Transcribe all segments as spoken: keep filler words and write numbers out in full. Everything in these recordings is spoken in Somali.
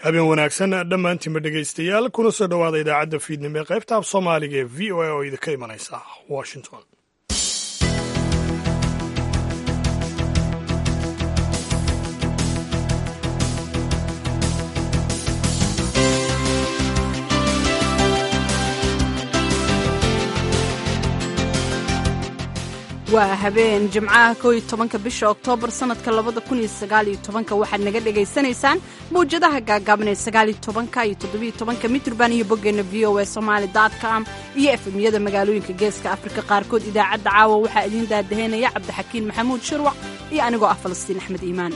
habeen wanaagsan dhammaantiinba dhegaystayaal kuna soo dhowaada idaacadda fiidnimo ee qaybta af soomaaliga ee v o a oo idinka imanaysa washington. waa habeen jimcaha kow iyo tobanka bisha oktoobar sanadka labada kun iyo sagaal iyo tobanka waxaad naga dhagaysanaysaan mawjadaha gaagaaban ee sagaal iyo tobanka iyo toddobiyo tobanka mitrban iyo boggeena v o a somaali dot com iyo efemyada magaalooyinka geeska afrika qaarkood. idaacadda caawa waxaa idiin daadaheynaya cabdixakiin maxamuud shirwac iyo anigoo ah falastiin axmed iimaan.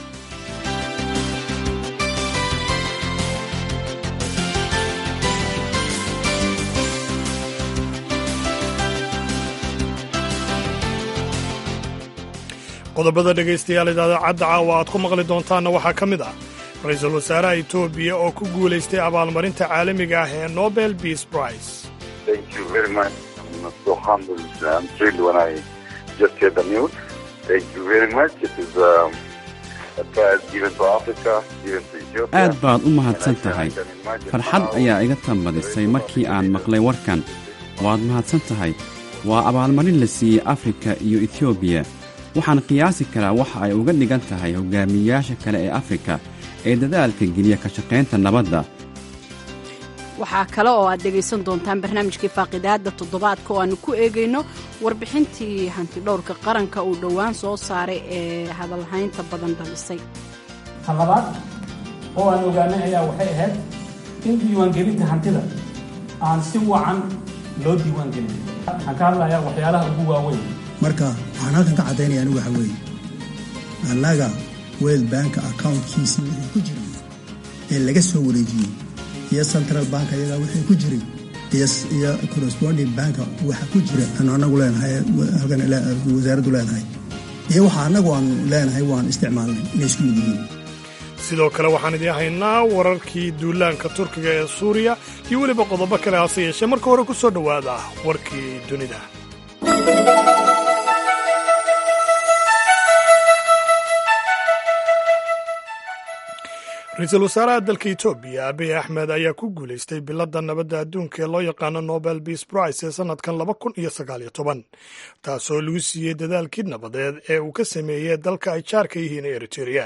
qodobada dhegaystayaal idaacadda caawa aad ku maqli doontaanna waxaa ka mid ah ra-iisul wasaaraha etoobiya oo ku guulaystay abaalmarinta caalamiga ah ee nobel peace prize. aad baad u mahadsan tahay. farxad ayaa iga tambadisay markii aan maqlay warkan. waad mahadsan tahay. waa abaalmarin la siiyey afrika iyo etoobiya. waxaan qiyaasi karaa waxa ay uga dhigan tahay hogaamiyayaasha kale ee afrika ee dadaalka geliya ka shaqaynta nabadda. waxaa kale oo aad dhegaysan doontaan barnaamijkii faaqidaadda toddobaadka oo aannu ku eegayno warbixintii hantidhowrka qaranka uu dhowaan soo saaray ee hadalhaynta badan dhalisay. tan labaad oo aan ogaanay ayaa waxay ahayd in diiwaangelinta hantida aan si wacan loo diiwaangelin. waxaan ka hadlayaa waxyaalaha ugu waaweyn. marka waxaan halkan ka caddaynaya anigu waxa weeye annaga world bank accountkiisii wixii ku jiray ee laga soo wareejiyey iyo central bank ayagaa wixii ku jiray iyo corresponding bank waxa ku jira aanu annagu leenahay halkan wasaaraddu leenahay iyo waxa annagu aanu leenahay waan isticmaalnay inay isku mid yihiin. sidoo kale waxaan idiin haynaa wararkii duulaanka turkiga ee suuriya iyo weliba qodobo kale hase yeeshee marka hore ku soo dhowaada warkii dunida. ra-iisul wasaaraha dalka etoobiya abiy axmed ayaa ku guulaystay biladda nabadda adduunka ee loo yaqaano nobel peace prize ee sannadkan laba kun iyo sagaal iyo toban taasoo lagu siiyey dadaalkii nabadeed ee uu ka sameeyey dalka ay jaarka yihiin ee eriteria.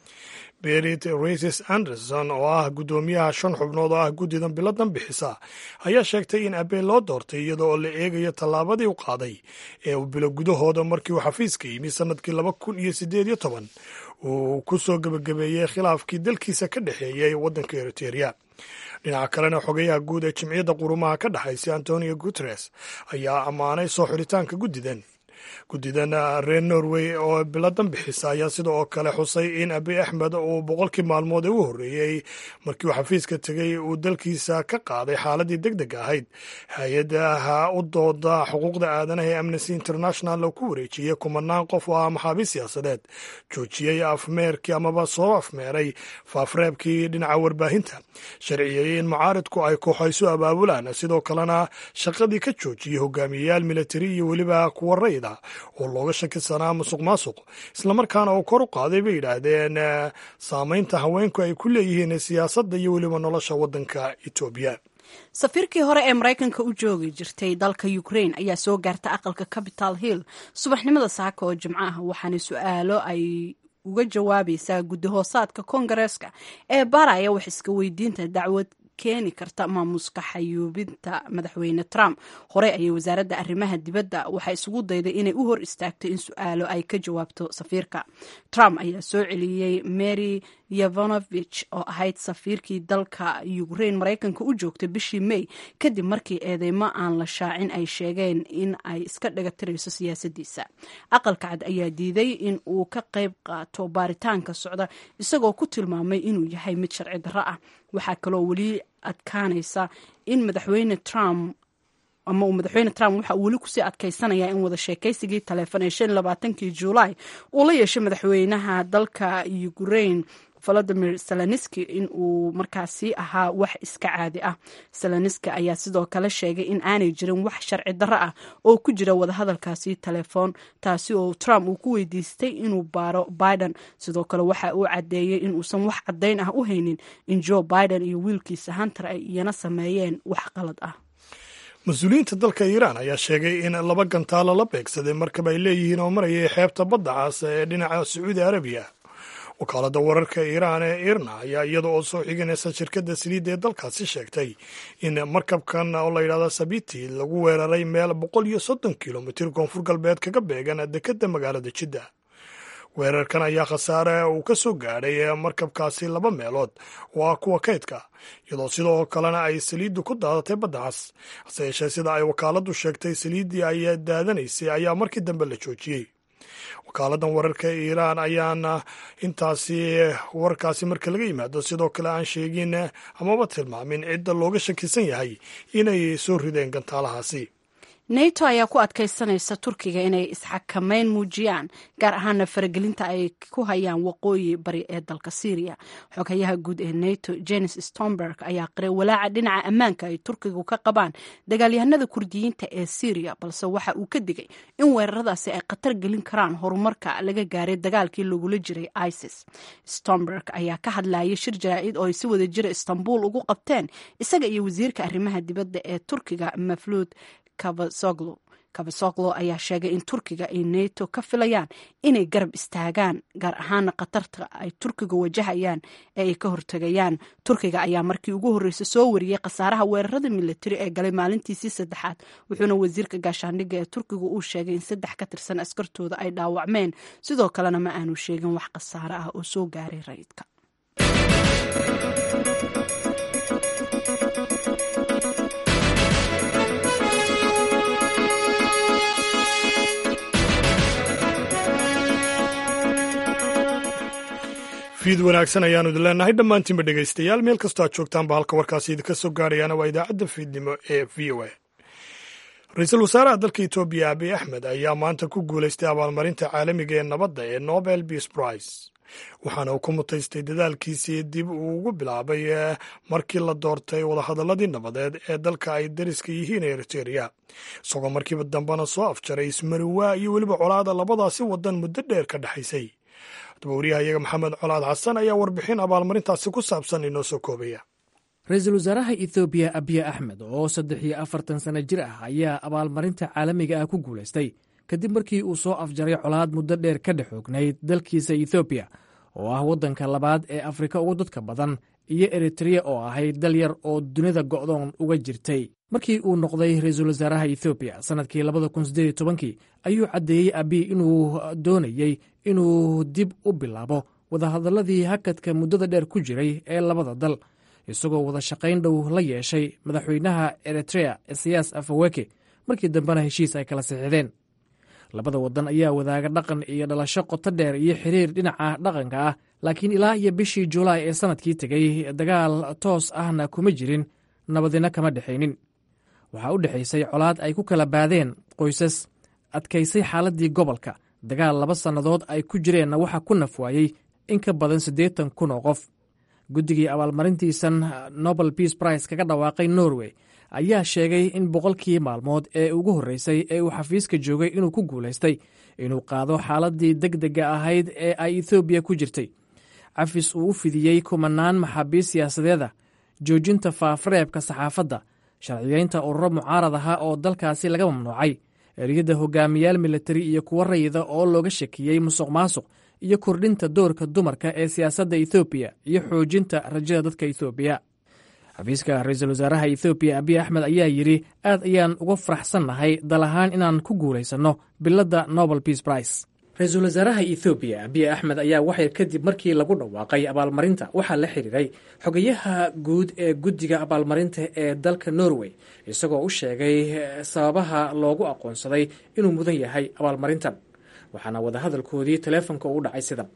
berit raises anderson oo ah guddoomiyaha shan xubnood oo ah guddidan biladan bixisa ayaa sheegtay in abe loo doortay iyada oo la eegayo tallaabadii u qaaday ee uu bilo gudahooda markii uu xafiiska yimi sannadkii laba kun iyo siddeed iyo toban uu ku soo gebagabeeyey khilaafkii dalkiisa ka dhexeeyey waddanka eriteria. dhinaca kalena xogayaha guud ee jimciyadda qurumaha ka dhexaysay antonio guteres ayaa ammaanay soo xiritaanka guddidan. guddidan reer norway oo biladan bixisa ayaa sida oo kale xusay in abiy axmed uu boqolkii maalmood ee u horreeyey markii uu xafiiska tegey uu dalkiisa ka qaaday xaaladii deg deg ahayd hay-adaha u dooda xuquuqda aadanaha ee amnesty international oo ku wareejiyey kumanaan qof oo ah maxaabiis siyaasadeed joojiyey afmeerkii amaba soo afmeeray faafreebkii dhinaca warbaahinta sharciyey in mucaaridku ay kooxayso abaabulaan sidoo kalena shaqadii ka joojiyey hogaamiyeyaal militari iyo weliba kuwa rayda oo looga shakisanaa musuq maasuq islamarkaana oo kor u qaaday bay yidhaahdeen saamaynta haweenku ay ku leeyihiin siyaasadda iyo weliba nolosha waddanka etoobiya. safiirkii hore ee maraykanka u joogi jirtay dalka ukraine ayaa soo gaarta aqalka capital hill subaxnimada saaka oo jimco ah waxaana su-aalo ay uga jawaabaysaa guddi hoosaadka koongareeska ee baaraya wax iska weydiinta dacwad keeni karta maamuska xayuubinta madaxweyne trump. horey ayay wasaaradda arrimaha dibadda waxaa isugu dayday inay u hor istaagto in su-aalo ay ka jawaabto safiirka. trump ayaa soo celiyey mary yovanovich oo ahayd safiirkii dalka ukraine maraykanka u joogtay bishii may kadib markii eedeymo aan la shaacin ay sheegeen in ay iska dhagatirayso siyaasaddiisa. aqalka cad ayaa diiday in uu ka qayb qaato baaritaanka socda isagoo ku tilmaamay inuu yahay mid sharci darro ah. waxaa kaloo weli adkaanaysa in madaxweyne trump ama uu madaxweyne trump waxa uu weli kusii adkaysanayaa in wada sheekaysigii taleefon ee shan iyo labaatankii juulaay uu la yeeshay madaxweynaha dalka ukraine volodimir zelenski in uu markaasi ahaa wax iska caadi ah. zelenski ayaa sidoo kale sheegay in aanay jirin wax sharci darro ah oo ku jira wadahadalkaasi telefoon, taasi oo Trump uu ku weydiistay inuu baaro Biden. sidoo kale waxa uu caddeeyey in uusan wax caddayn ah u haynin in Joe Biden iyo wiilkiisa Hunter ay iyana sameeyeen wax qalad ah. mas-uuliyiinta dalka Iiraan ayaa sheegay in laba gantaalo la beegsaday markab ay leeyihiin oo marayay xeebta badda cas ee dhinaca Sacuudi Arabiya. wakaaladda wararka Iiraan ee Irna ayaa iyada oo soo xiganaysa shirkadda saliidda ee dalkaasi sheegtay in markabkan oo la yidhahdo Sabiti lagu weeraray meel boqol iyo soddon kilomitir koonfur galbeed kaga beegan dekedda magaalada Jidda. weerarkan ayaa khasaare uu ka soo gaadhay markabkaasi laba meelood oo ah kuwa kaydka, iyadoo sidoo kalena ay saliiddu ku daadatay badda cas. hase yeeshee sida ay wakaaladdu sheegtay, saliiddii ay daadanaysay ayaa markii dambe la joojiyey. wakaaladdan wararka Iiraan ayaana intaasi warkaasi marka laga yimaado sidoo kale aan sheegin amaba tilmaamin cidda looga shakisan yahay inay soo rideen gantaalahaasi. nato ayaa ku adkaysanaysa turkiga inay isxakameyn muujiyaan, gaar ahaana faragelinta ay ku hayaan waqooyi bari ee dalka Syria. xogayaha guud ee nato Jens Stoltenberg ayaa qiray walaaca dhinaca ammaanka ay turkigu ka qabaan dagaalyahanada kurdiyiinta ee Syria, balse waxa uu ka digay in weeraradaasi ay khatar gelin karaan horumarka laga gaaray dagaalkii lagula jiray ISIS. Stoltenberg ayaa ka hadlayay shir jaraa'id oo ay si wada jira Istanbul ugu qabteen isaga iyo wasiirka arrimaha dibadda ee Turkiga Mevlut Cavusoglu. Cavusoglu ayaa sheegay in Turkiga ay NATO ka filayaan inay garab istaagaan, gaar ahaana khatarta ay Turkiga wajahayaan ee ay ka hortagayaan. Turkiga ayaa markii ugu horreysay soo wariyey khasaaraha weerarada militari ee galay maalintiisii saddexaad, wuxuuna wasiirka gaashaandhigga ee Turkiga uu sheegay in saddex ka tirsan askartooda ay dhaawacmeen, sidoo kalena ma aanu sheegin wax khasaare ah oo soo gaaray rayidka. fiid wanaagsan ayaanu idin leenahay dhammaantiinba dhegaystayaal, meel kastoo aad joogtaanba halka warkaasi idinka soo gaarayaana waa idaacadda fiidnimo ee v o a. ra-iisul wasaaraha dalka Etoobiya Abiy Axmed ayaa maanta ku guulaystay abaalmarinta caalamiga ee nabadda ee Nobel Peace Prize, waxaana uu ku mutaystay dadaalkiisii dib uu ugu bilaabay markii la doortay wadahadalladii nabadeed ee dalka ay dariska yihiin Eritrea, isagoo markiiba dambena soo afjaray ismariwaa iyo weliba colaada labadaasi waddan muddo dheer ka dhexaysay. waryahayaga maxamed colaad xasan ayaa warbixin abaalmarintaasi ku saabsan inoo soo koobaya. ra-iisul wasaaraha ethoobiya abiy axmed oo saddex iyo afartan sano jir ah ayaa abaalmarinta caalamiga ah ku guulaystay kadib markii uu soo afjaray colaad muddo dheer ka dhex oognayd dalkiisa ethoobiya oo ah waddanka labaad ee afrika ugu dadka badan, iyo eritrea oo ahayd dal yar oo dunida go'doon uga jirtay. markii uu noqday ra-iisul wasaaraha ethoobiya sannadkii labada kun siddeed iyo tobankii ayuu caddeeyey abiy inuu doonayey inuu dib u bilaabo wadahadalladii hakadka muddada dheer ku jiray ee labada dal, isagoo wada shaqayn dhow la yeeshay madaxweynaha eritrea Isaias Afwerki, markii dambena heshiis ay kala sixideen. labada waddan ayaa wadaaga dhaqan iyo dhalasho qoto dheer iyo xiriir dhinaca dhaqanka ah, laakiin ilaa iyo bishii Juulaay ee sannadkii tegey dagaal toos ahna kuma jirin, nabadina kama dhexaynin. waxaa u dhexaysay colaad ay ku kala baadeen qoysas, adkaysay xaaladdii gobolka, dagaal laba sannadood ay ku jireenna waxaa ku nafwaayey in ka badan siddeetan kun oo qof. guddigii abaalmarintiisan Nobel Peace Prize kaga dhawaaqay Norway ayaa sheegay in boqolkii maalmood ee ugu horreysay ee uu xafiiska joogay inuu ku guulaystay inuu qaado xaaladdii deg dega ahayd ee ay Ethoobiya ku jirtay, cafis uu u fidiyey kumanaan maxaabiis siyaasadeeda, joojinta faafareebka saxaafadda, sharciyeynta ururo mucaarad aha oo dalkaasi laga mamnuucay, eriyada hogaamiyaal militari iyo kuwo rayida oo looga shakiyey musuq maasuq, iyo kordhinta doorka dumarka ee siyaasadda Ethoobiya iyo xoojinta rajada dadka Ethoobiya. xafiiska ra-iisul wasaaraha Ethoobiya Abiy Axmed ayaa yidhi, aad ayaan uga faraxsannahay dal ahaan inaan ku guulaysanno biladda Nobel Peace Prize. ra-iisul wasaaraha Ethoobiya Abiy Axmed ayaa waxyar kadib markii lagu dhawaaqay abaalmarinta waxaa la xiriiray xogayaha guud ee guddiga abaalmarinta ee dalka Norway, isagoo u sheegay sababaha loogu aqoonsaday inuu mudan yahay abaalmarintan, waxaana wadahadalkoodii teleefonka u dhacay sidan.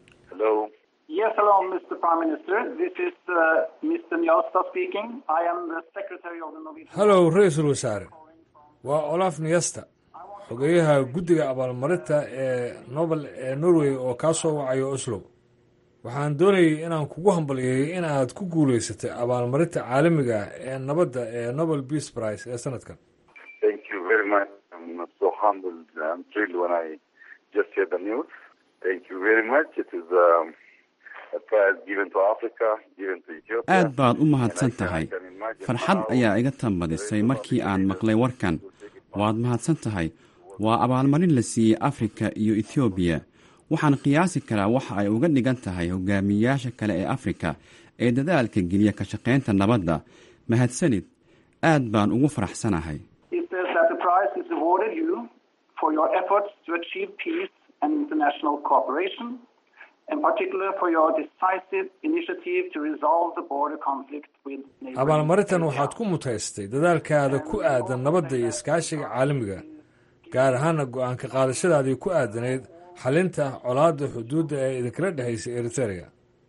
Yes, hello, Mister Prime Minister. This is uh, Mister Njåstad speaking. I am the Secretary of the Norwegian... Hello, ra-iisul wasaare. Waa Olaf Njåstad, xogeyaha guddiga abaalmarinta ee Nobel ee Norway oo kaa soo wacayo Oslo. waxaan doonayay inaan kugu hambalyeeyey in aad ku guulaysatay abaalmarinta caalamiga ee nabadda ee Nobel Peace Prize ee sanadkan. Thank you very much. I'm so humbled and thrilled when I just heard the news. Thank you very much. It is um, a prize given to Africa, given to Ethiopia. aad baad u mahadsan tahay. farxad ayaa iga tambadisay markii aan maqlay warkan. waad mahadsan tahay. waa abaalmarin la siiyey Afrika iyo Ethiopia. waxaan qiyaasi karaa waxa ay uga dhigan tahay hogaamiyayaasha kale ee Afrika ee dadaalka geliya ka shaqaynta nabadda. mahadsanid. aad baan ugu faraxsanahay. It says that the prize is awarded you for your efforts to achieve peace and international cooperation, in particular for your decisive initiative to resolve the border conflict with neighboring. abaalmarintan waxaad ku mutaystay dadaalkaada ku aadan nabadda iyo iskaashiga caalamiga, gaar ahaana go-aanka qaadashadaadii ku aadanayd xalinta colaadda xuduudda ee idinkala dhexaysay Eritrea.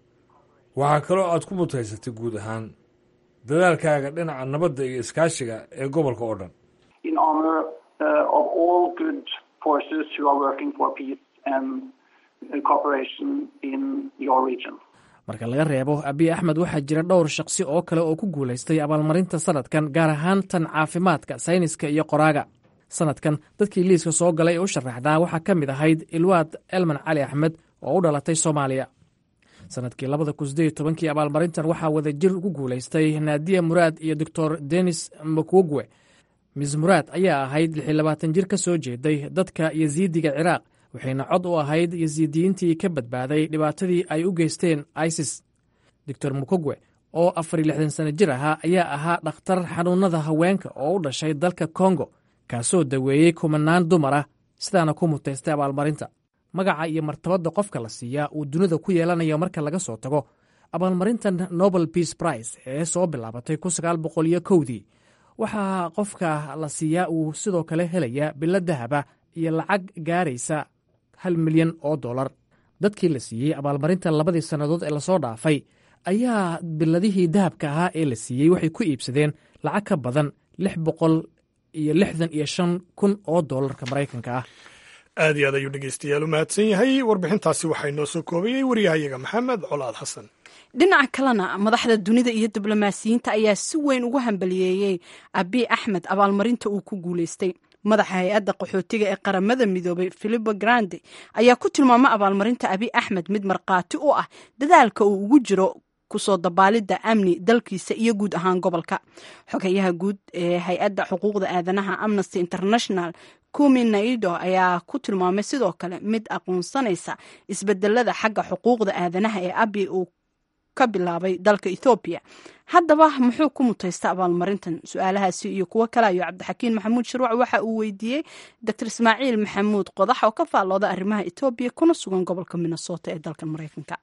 waxaa kaloo aad ku mutaysatay guud ahaan dadaalkaaga dhinaca nabadda iyo iskaashiga ee gobolka oo dhan. In honor uh, of all good forces who are working for peace and cooperation in your region. marka laga reebo Abiy Ahmed waxaa jira dhowr shaqsi oo kale oo ku guulaystay abaalmarinta sanadkan, gaar ahaan tan caafimaadka, sayniska iyo qoraaga. sanadkan dadkii liiska soo galay ee u sharaxdaa waxaa ka mid ahayd Ilwaad Elman Cali Axmed oo u dhalatay Soomaaliya. sanadkii labada kun sideed iyo tobankii abaalmarintan waxaa wada jir ugu guulaystay Nadia Muraad iyo Doctor Denis Mukwege. Miz Muraad ayaa ahayd lix iyo labaatan jir ka soo jeeday dadka Yaziidiga Ciraaq, waxayna cod u ahayd Yaziidiyiintii ka badbaaday dhibaatadii ay u geysteen ISIS. Doctor Mukwege oo afar iyo lixdan sano jir ahaa ayaa ahaa dhakhtar xanuunada haweenka oo u dhashay dalka Congo, kaasoo daweeyey kumanaan dumar ah, sidaana ku mutaystay abaalmarinta. magaca iyo martabadda qofka la siiyaa uu dunida ku yeelanayo marka laga soo tago abaalmarintan Nobel Peace Prize ee soo bilaabatay kun sagaal boqol iyo kowdii. waxaa qofka la siiyaa uu sidoo kale helayaa bilad dahaba iyo lacag gaaraysa hal milyan oo dollar. dadkii la siiyey abaalmarintan labadii sannadood ee lasoo dhaafay ayaa biladihii dahabka ahaa ee la siiyey waxay ku iibsadeen lacag ka badan lix boqol iyo lixdan iyo shan kun oo dollarka Maraykanka ah. aad iyo aad ayuu dhegeystayaal u mahadsan yahay. warbixintaasi waxaa inoo soo koobayey wariyahayaga Maxamed Colaad Xasan. dhinaca kalena madaxda dunida iyo diblomaasiyiinta ayaa si weyn ugu hambaliyeeyey Abiy Ahmed abaalmarinta uu ku guulaystay. madaxa hay-adda qaxootiga ee qaramada midoobay Filippo Grandi ayaa ku tilmaamay abaalmarinta Abiy Ahmed mid markhaati u ah dadaalka uu ugu jiro kusoo dabaalidda amni dalkiisa iyo guud ahaan gobolka. xogayaha guud ee hay-adda xuquuqda aadanaha Amnesty International Kumi Naido ayaa ku tilmaamay sidoo kale mid aqoonsanaysa isbedelada xagga xuquuqda aadanaha ee Abiy uu ka bilaabay dalka Ethiopia. haddaba muxuu ku mutaysta abaalmarintan? su-aalahaasi iyo kuwo kale ayuu Cabdixakiin Maxamuud Shirwac waxa uu weydiiyey Dr Ismaaciil Maxamuud Qodax oo ka faallooda arrimaha Ethiopia kuna sugan gobolka Minnesota ee dalka Mareykanka.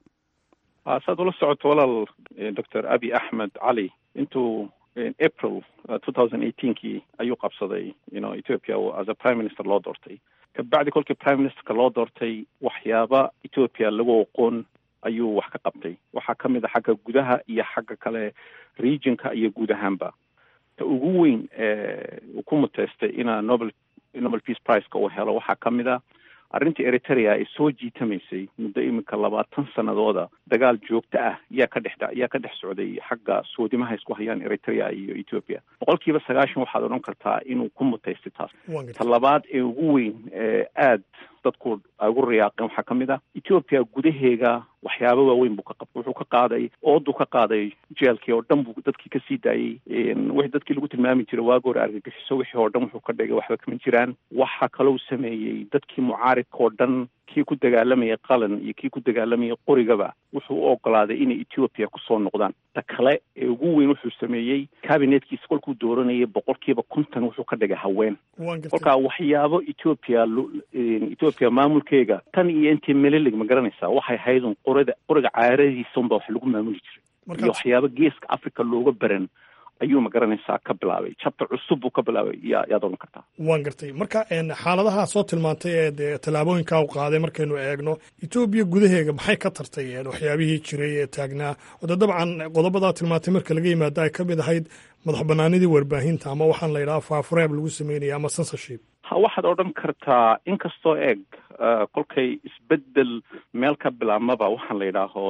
saad ula socoto walaal Doctor Abiy Ahmed Cali intuu April twenty eighteen-kii ayuu qabsaday you know, Ethiopia as a prime minister loo doortay. kabacdi kolkii prime ministerka loo doortay waxyaaba Ethiopia lagu aqoon ayuu wax ka qabtay. waxaa ka mid a xagga gudaha iyo xagga kale regionka iyo guud ahaanba. ta ugu weyn ee uu ku mutaystay ina Nobel Nobel Peace Prize-ka uu helo waxaa ka mid a arrintii Eritrea ay soo jiitamaysay muddo iminka labaatan sanadooda dagaal joogto ah yaa ka dhex yaa ka dhex socday xagga soodimaha isku hayaan Eritrea iyo Ethiopia. boqolkiiba sagaashan waxaad odhan kartaa inuu ku mutaystay taas. ta labaad ee ugu weyn ee aad dadku ugu riyaaqeen waxaa ka mid ah Ethiopia gudaheega waxyaabo waaweyn buu ka qabtay. wuxuu ka qaaday ooduu ka qaaday jeelkii oo dhan buu dadkii ka sii daayey. wixii dadkii lagu tilmaami jiray waa goor argagixiso wixii oo dhan wuxuu ka dhigay waxba kama jiraan. waxaa kaloo sameeyey dadkii mucaaridka oo dhan kii ku dagaalamayay qalan iyo kii ku dagaalamayay qorigaba wuxuu u ogolaaday inay Ethiopia ku soo noqdaan. ta kale ee ugu weyn wuxuu sameeyey kabinetkiisa kolkuu dooranayay boqolkiiba konton wuxuu ka dhigay haween. kolkaa waxyaabo Ethiopia Ethiopia maamulkeega tan iyo intii melilig ma garanaysaa waxay haydun qorida qoriga caaradiisa unbaa wax lagu maamuli jiray iyo waxyaabo geeska Africa looga baran ayuu ma garanaysaa ka bilaabay. chapter cusub buu ka bilaabay yaa yaad oran kartaa. waan gartay. marka xaaladaha soo tilmaantay ee dee tallaabooyinka uu qaaday markaynu eegno Ethiopia gudaheega maxay ka tartay waxyaabihii jiray ee taagnaa oo dabcan qodobada tilmaantay marka laga yimaado ay ka mid ahayd madax banaanidii warbaahinta ama waxaan la yidhaha faafureeb lagu sameynaya ama censorship. ha waxaad odhan kartaa inkastoo eeg kolkay isbedel meel ka bilaabmaba waxaan la yidhaaho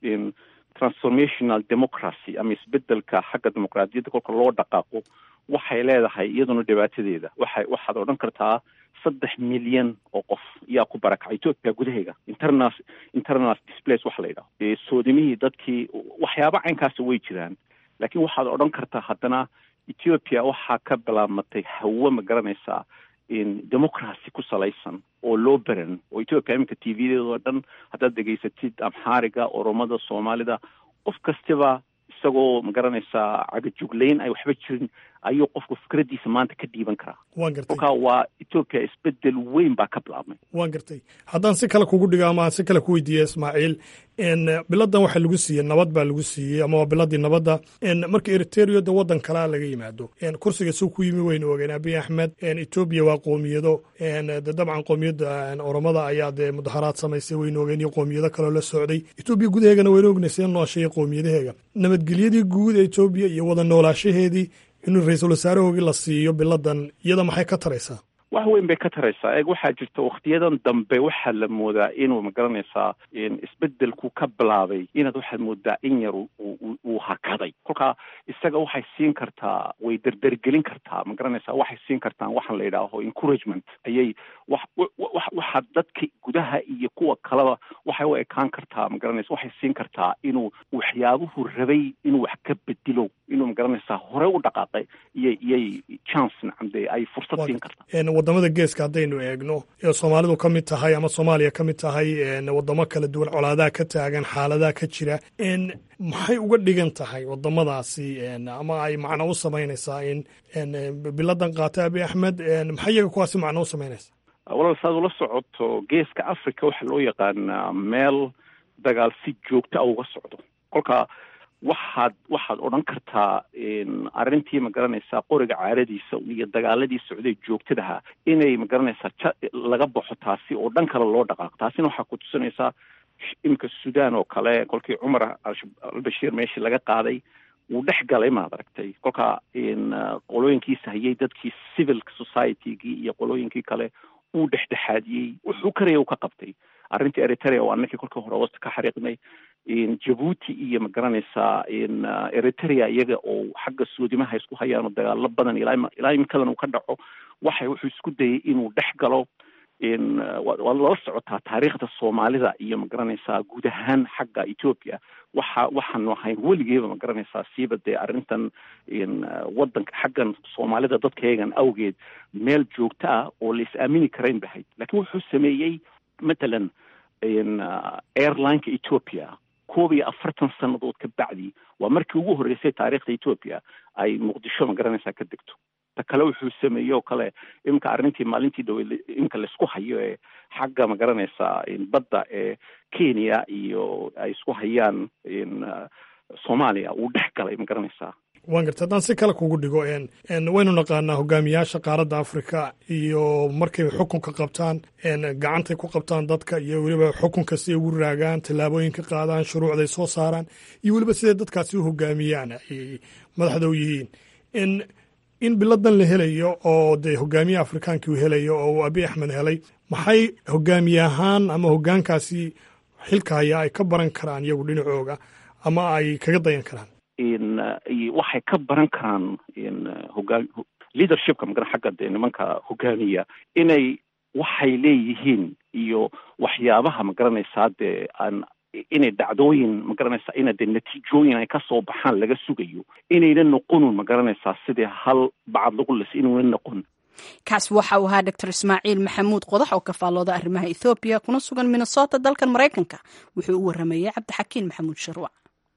transformational democracy ama isbedelka xagga dimuqraadiyadda kolka loo dhaqaaqo waxay leedahay iyaduna dhibaatadeeda waxay waxaad odhan kartaa saddex milyan oo qof yaa ku barakacay Ethiopia gudaheega internal internal displays waxa la yidhaho soodimihii dadkii waxyaaba caynkaasi way jiraan laakiin waxaad odhan kartaa haddana Ethiopia waxaa ka bilaabmatay hawo ma garanaysaa in democracy ku salaysan oo loo baran oo Ethiopia iminka T V-deedoo dhan haddaad dhegaysatid amxaariga oromada soomaalida qof kastaba isagoo ma garanaysaa cagajuglayn ay waxba jirin ayuu qofku fikradiisa maanta ka dhiiban karaa waan gartay kolkaa waa Ethiopia isbedel weyn baa ka bilaabmay waan gartay haddaan si kale kugu dhigo ama si kale ku weydiiya Ismaaciil in biladan waxa lagu siiyey nabad baa lagu siiyey ama waa biladii nabadda in marka Eritrea da wadan kale laga yimaado in kursiga soo ku yimi weyn ogeyn Abiy Ahmed in Ethiopia waa qoomiyado in dabcan qoomiyada oromada ayaa de mudaharaad samaysay weyn ogeyn iyo qoomiyado kale la socday Ethiopia gudaheegana weyn ognaysay nooshay qoomiyadaheega nabadgelyadii guud ee Ethiopia iyo wada noolaashaheedii inuu ra'iisul wasaarahoogii la siiyo biladan iyada maxay ka taraysaa wax weyn bay ka taraysaa eeg waxaa jirta waqtiyadan dambe waxaa la moodaa inuu ma garanaysaa isbedelku ka bilaabay inaad waxaad moodaa in yar uu hakaday kolkaa isaga waxay siin kartaa way derdergelin kartaa ma garanaysaa waxay siin kartaan waxaan la yidhaaho encouragement ayay wax waxaa dadka gudaha iyo kuwa kaleba waxay u ekaan kartaa ma garanaysa waxay siin kartaa inuu waxyaabuhu rabay inuu wax ka bedilo inuu ma garanaysaa hore u dhaqaaqay iyo iyay chance nacamde ay fursad siin kartaa wadamada geeska haddaynu eegno ee Soomaalidu ka mid tahay ama Soomaaliya ka mid tahay ee wadamo kala duwan colaadaha ka taagan xaaladaha ka jira in maxay uga dhigan tahay wadamadaasi ama ay macno u sameynaysaa in biladan qaata Abiy Ahmed maxay iyaga kuwaasi macno u sameynaysaa walaal saad ula socoto geeska Africa waxa loo yaqaanaa meel dagaal si joogto ah uga socdo kolka waxaad waxaad odhan kartaa arrintii ma garanaysaa qoriga caaradiisa iyo dagaaladii socday joogtadaha inay ma garanaysaa laga baxo taasi oo dhan kale loo dhaqaaqo taasina waxaa ku tusinaysaa iminka Sudan oo kale kolkii Cumar al-Bashir meeshii laga qaaday wuu dhex galay maad aragtay kolka qolooyinkiisa hayay dadkii civil society-gii iyo qolooyinkii kale uu dhexdhexaadiyey wuxuu karaya uu ka qabtay arrintii Eritrea oo annakii kolkii hore wasta ka xariiqnay in Djibouti iyo ma garanaysaa in Eritrea iyaga oo xagga soodimaha isku hayaan dagaalo badan ilaa ilaa imikadan uu ka dhaco waxay wuxuu isku dayay inuu dhex galo in waa la socotaa taariikhda Soomaalida iyo ma garanaysaa guud ahaan xagga Ethiopia waxa waxaan ahayn weligeeba ma garanaysaa siiba dee arrintan in wadanka xaggan Soomaalida dadkeegan awgeed meel joogto ah oo la is aamini karayn bahayd laakiin wuxuu sameeyey مثلا in airline-ka Ethiopia koob iyo afartan sanadood ka bacdi waa markii ugu horeysay taariikhda Ethiopia ay Muqdisho ma garanaysaa ka degto ta kale wuxuu sameeyey oo kale imka arrintii maalintii dhaweyd imka la isku hayo ee xagga ma garanaysaa in badda ee Kenya iyo ay isku hayaan in Soomaaliya uu dhex galay ma garanaysaa waan gartay haddaan si kale kugu dhigo n waynu naqaanaa hogaamiyaasha qaaradda Afrika iyo markay xukunka qabtaan gacantay ku qabtaan dadka iyo weliba xukunka si ugu raagaan tallaabooyinka qaadaan shuruucday soo saaraan iyo weliba siday dadkaasi u hogaamiyaan ay madaxda u yihiin in in biladan la helayo oo dee hogaamiye Afrikaankii uu helayo oo Abiy Ahmed helay maxay hogaamiye ahaan ama hogaankaasi xilka haya ay ka baran karaan iyagu dhinacooga ama ay kaga dayan karaan in waxay ka baran karaan in hogaan leadershipka magana xagga de nimanka hogaamiya inay waxay leeyihiin iyo waxyaabaha ma garanaysaa dee aan inay dhacdooyin ma garanaysaa ina dee natiijooyin ay ka soo baxaan laga sugayo inayna noqonun ma garanaysaa sidii hal bacad lagu lis inuuna noqon kaas waxa uu ahaa doctor Ismaaciil Maxamuud Qodax oo ka faallooda arrimaha Ethiopia kuna sugan Minnesota dalkan Mareykanka wuxuu u waramayay Cabdixakiin Maxamuud Sharwac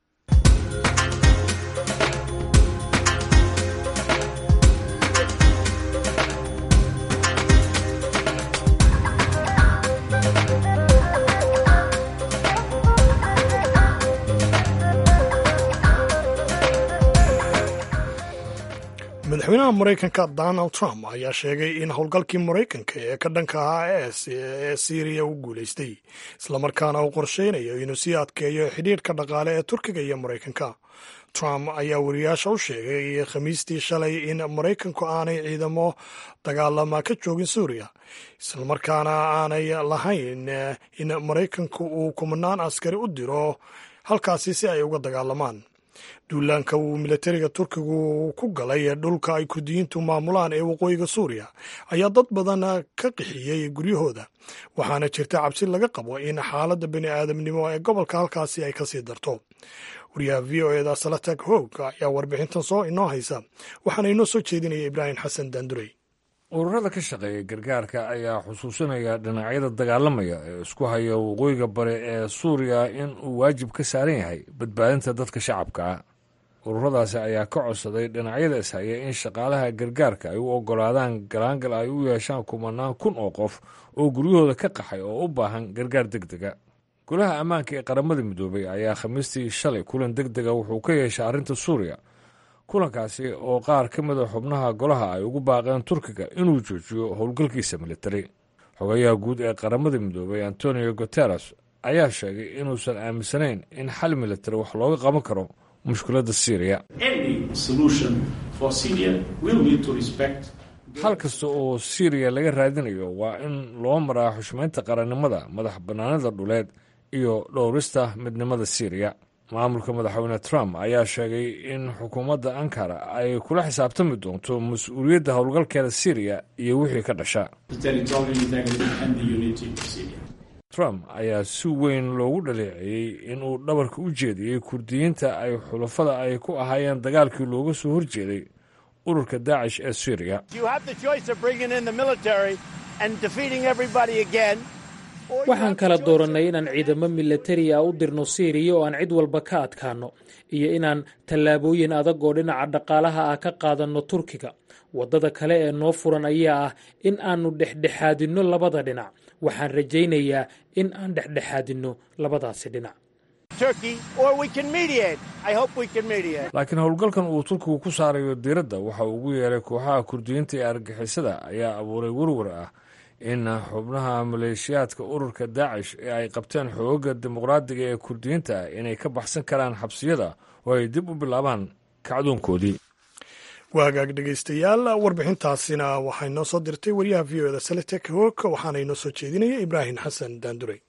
madaxweynaha Mareykanka Donald Trump ayaa sheegay in howlgalkii Mareykanka ee ka dhanka ahaa ee Syria uu guuleystay isla markaana uu qorsheynayo inuu sii adkeeyo xidhiidhka dhaqaale ee Turkiga iyo Mareykanka. trump ayaa wariyaasha u sheegay khamiistii shalay in maraykanku aanay ciidamo dagaalama ka joogin suuriya islamarkaana aanay lahayn in maraykanku uu kumanaan askari u diro halkaasi si ay uga dagaalamaan. duulaanka uu milatariga turkigu ku galay dhulka ay kurdiyiintu maamulaan ee waqooyiga suuriya ayaa dad badan ka qixiyey guryahooda, waxaana jirta cabsi laga qabo in xaaladda bini aadamnimo ee gobolka halkaasi ay kasii darto. wariyaha v o eda salatag hoog ayaa warbixintan soo inoo haysa, waxaana inoo soo jeedinaya ibraahim xasan daandurey. ururada ka shaqeeya gargaarka ayaa xusuusinaya dhinacyada dagaalamaya ee isku haya waqooyiga bare ee suuriya in uu waajib ka saaran yahay badbaadinta dadka shacabka ah. ururadaasi ayaa ka codsaday dhinacyada ishaya in shaqaalaha gargaarka ay u oggolaadaan galaangal ay u yeeshaan kumanaan kun oo qof oo guryahooda ka qaxay oo u baahan gargaar deg dega. golaha ammaanka ee qaramada midoobay ayaa khamiistii shalay kulan deg dega wuxuu ka yeeshay arrinta suuriya, kulankaasi oo qaar ka mida xubnaha golaha ay ugu baaqeen turkiga inuu joojiyo howlgalkiisa militari. xogayaha guud ee qaramada midoobay antonio guteres ayaa sheegay inuusan aaminsanayn in xal militari wax looga qaban karo mushkiladda siiriya. hal kasta oo siiriya laga raadinayo waa in loo maraa xushmaynta qarannimada, madax bannaanida dhuleed iyo dhowrista midnimada siiriya. maamulka madaxweyne trump ayaa sheegay in xukuumadda ankara ay kula xisaabtami doonto mas-uuliyadda howlgalkeeda siiriya iyo wixii ka dhasha. trump ayaa si weyn loogu dhaleeceeyey inuu dhabarka u jeediyey kurdiyiinta ay xulafada ay ku ahaayeen dagaalkii looga soo horjeeday ururka daacish ee siiriya. waxaan kala doorannay inaan ciidamo milatari ah u dirno siiriya oo aan cid walba ka adkaanno, iyo inaan tallaabooyin adag oo dhinaca dhaqaalaha ah ka qaadanno turkiga. waddada kale ee noo furan ayaa ah in aannu dhexdhexaadinno labada dhinac. waxaan rajaynayaa in aan dhexdhexaadinno labadaasi dhinac. laakiin howlgalkan uu turkigu ku saarayo diiradda waxa uu ugu yeeray kooxaha kurdiyiinta ee argixisada ayaa abuuray werwer ah in xubnaha maleeshiyaadka ururka daacish ee ay qabteen xoogagga dimuqraadiga ee kurdiyiinta ah inay ka baxsan karaan xabsiyada oo ay dib u bilaabaan kacdoonkoodii. waagaag dhegaystayaal, warbixintaasina waxay noo soo dirtay wariyaha v o eda saletek hoog, waxaana inoo soo jeedinaya ibraahim xasan daandurey.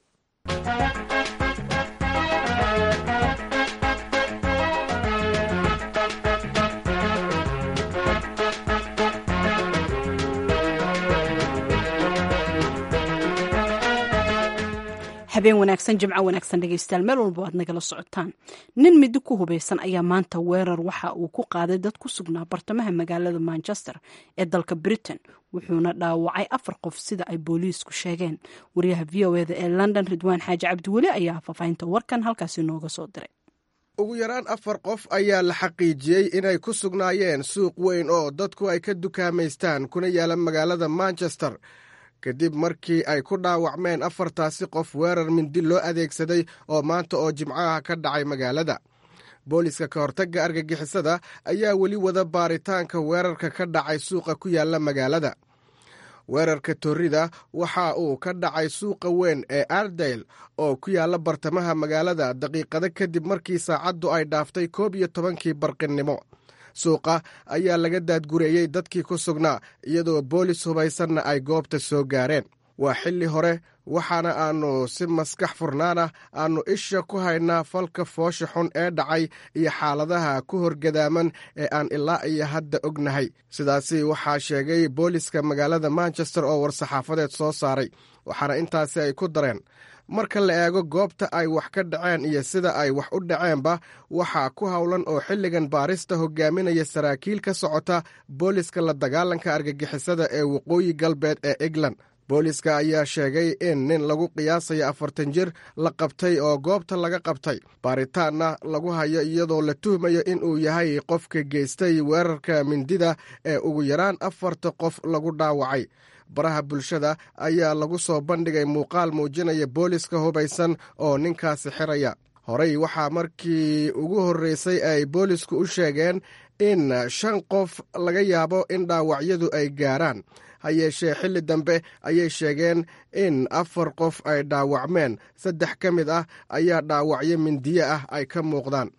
habeen wanaagsan, jimco wanaagsan dhegaystayaal, meel walba aad nagala socotaan. nin midi ku hubeysan ayaa maanta weerar waxa uu ku qaaday dad ku sugnaa bartamaha magaalada manchester ee dalka britain, wuxuuna dhaawacay afar qof sida ay booliisku sheegeen. wariyaha v o eda ee london ridwaan xaaji cabdiweli ayaa faafahinta warkan halkaasi nooga soo diray. ugu yaraan afar qof ayaa la xaqiijiyey inay ku sugnaayeen suuq weyn oo dadku ay ka dukaamaystaan kuna yaala magaalada manchester, kadib markii ay ku dhaawacmeen afartaasi qof weerar mindi loo adeegsaday oo maanta oo jimcaha ka dhacay magaalada. booliiska ka hortagga argagixisada ayaa weli wada baaritaanka weerarka ka dhacay suuqa ku yaalla magaalada. weerarka torrida waxa uu ka dhacay suuqa weyn ee ardale oo ku yaalla bartamaha magaalada daqiiqado kadib markii saacaddu ay dhaaftay koob iyo tobankii barqinnimo. suuqa ayaa laga daadgureeyey dadkii ku sugnaa, iyadoo boolis hubaysanna ay goobta soo gaareen. waa xilli hore, waxaana aannu si maskax furnaana aannu isha ku haynaa falka foosha xun ee dhacay iyo xaaladaha ku horgadaaman ee aan ilaa iyo hadda ognahay. sidaasi waxaa sheegay booliska magaalada manchester oo war-saxaafadeed soo saaray, waxaana intaasi ay ku dareen marka la eego goobta ay wax ka dhaceen iyo sida ay wax u dhaceenba waxaa ku howlan oo xilligan baarista hogaaminaya saraakiil ka socota booliska la dagaalanka argagixisada ee waqooyi galbeed ee england. booliska ayaa sheegay in nin lagu qiyaasayo afartan jir la qabtay oo goobta laga qabtay, baaritaanna lagu hayo iyadoo la tuhmayo in uu yahay qofka geystay weerarka mindida ee ugu yaraan afarta qof lagu dhaawacay. baraha bulshada ayaa lagu soo bandhigay muuqaal muujinaya booliska hubaysan oo ninkaasi xiraya. horey waxaa markii ugu horreysay ay boolisku u sheegeen in shan qof laga yaabo in dhaawacyadu ay gaaraan, ha yeeshee xilli dambe ayay sheegeen in afar qof ay dhaawacmeen, saddex ka mid ah ayaa dhaawacyo mindiye ah ay ka muuqdaan.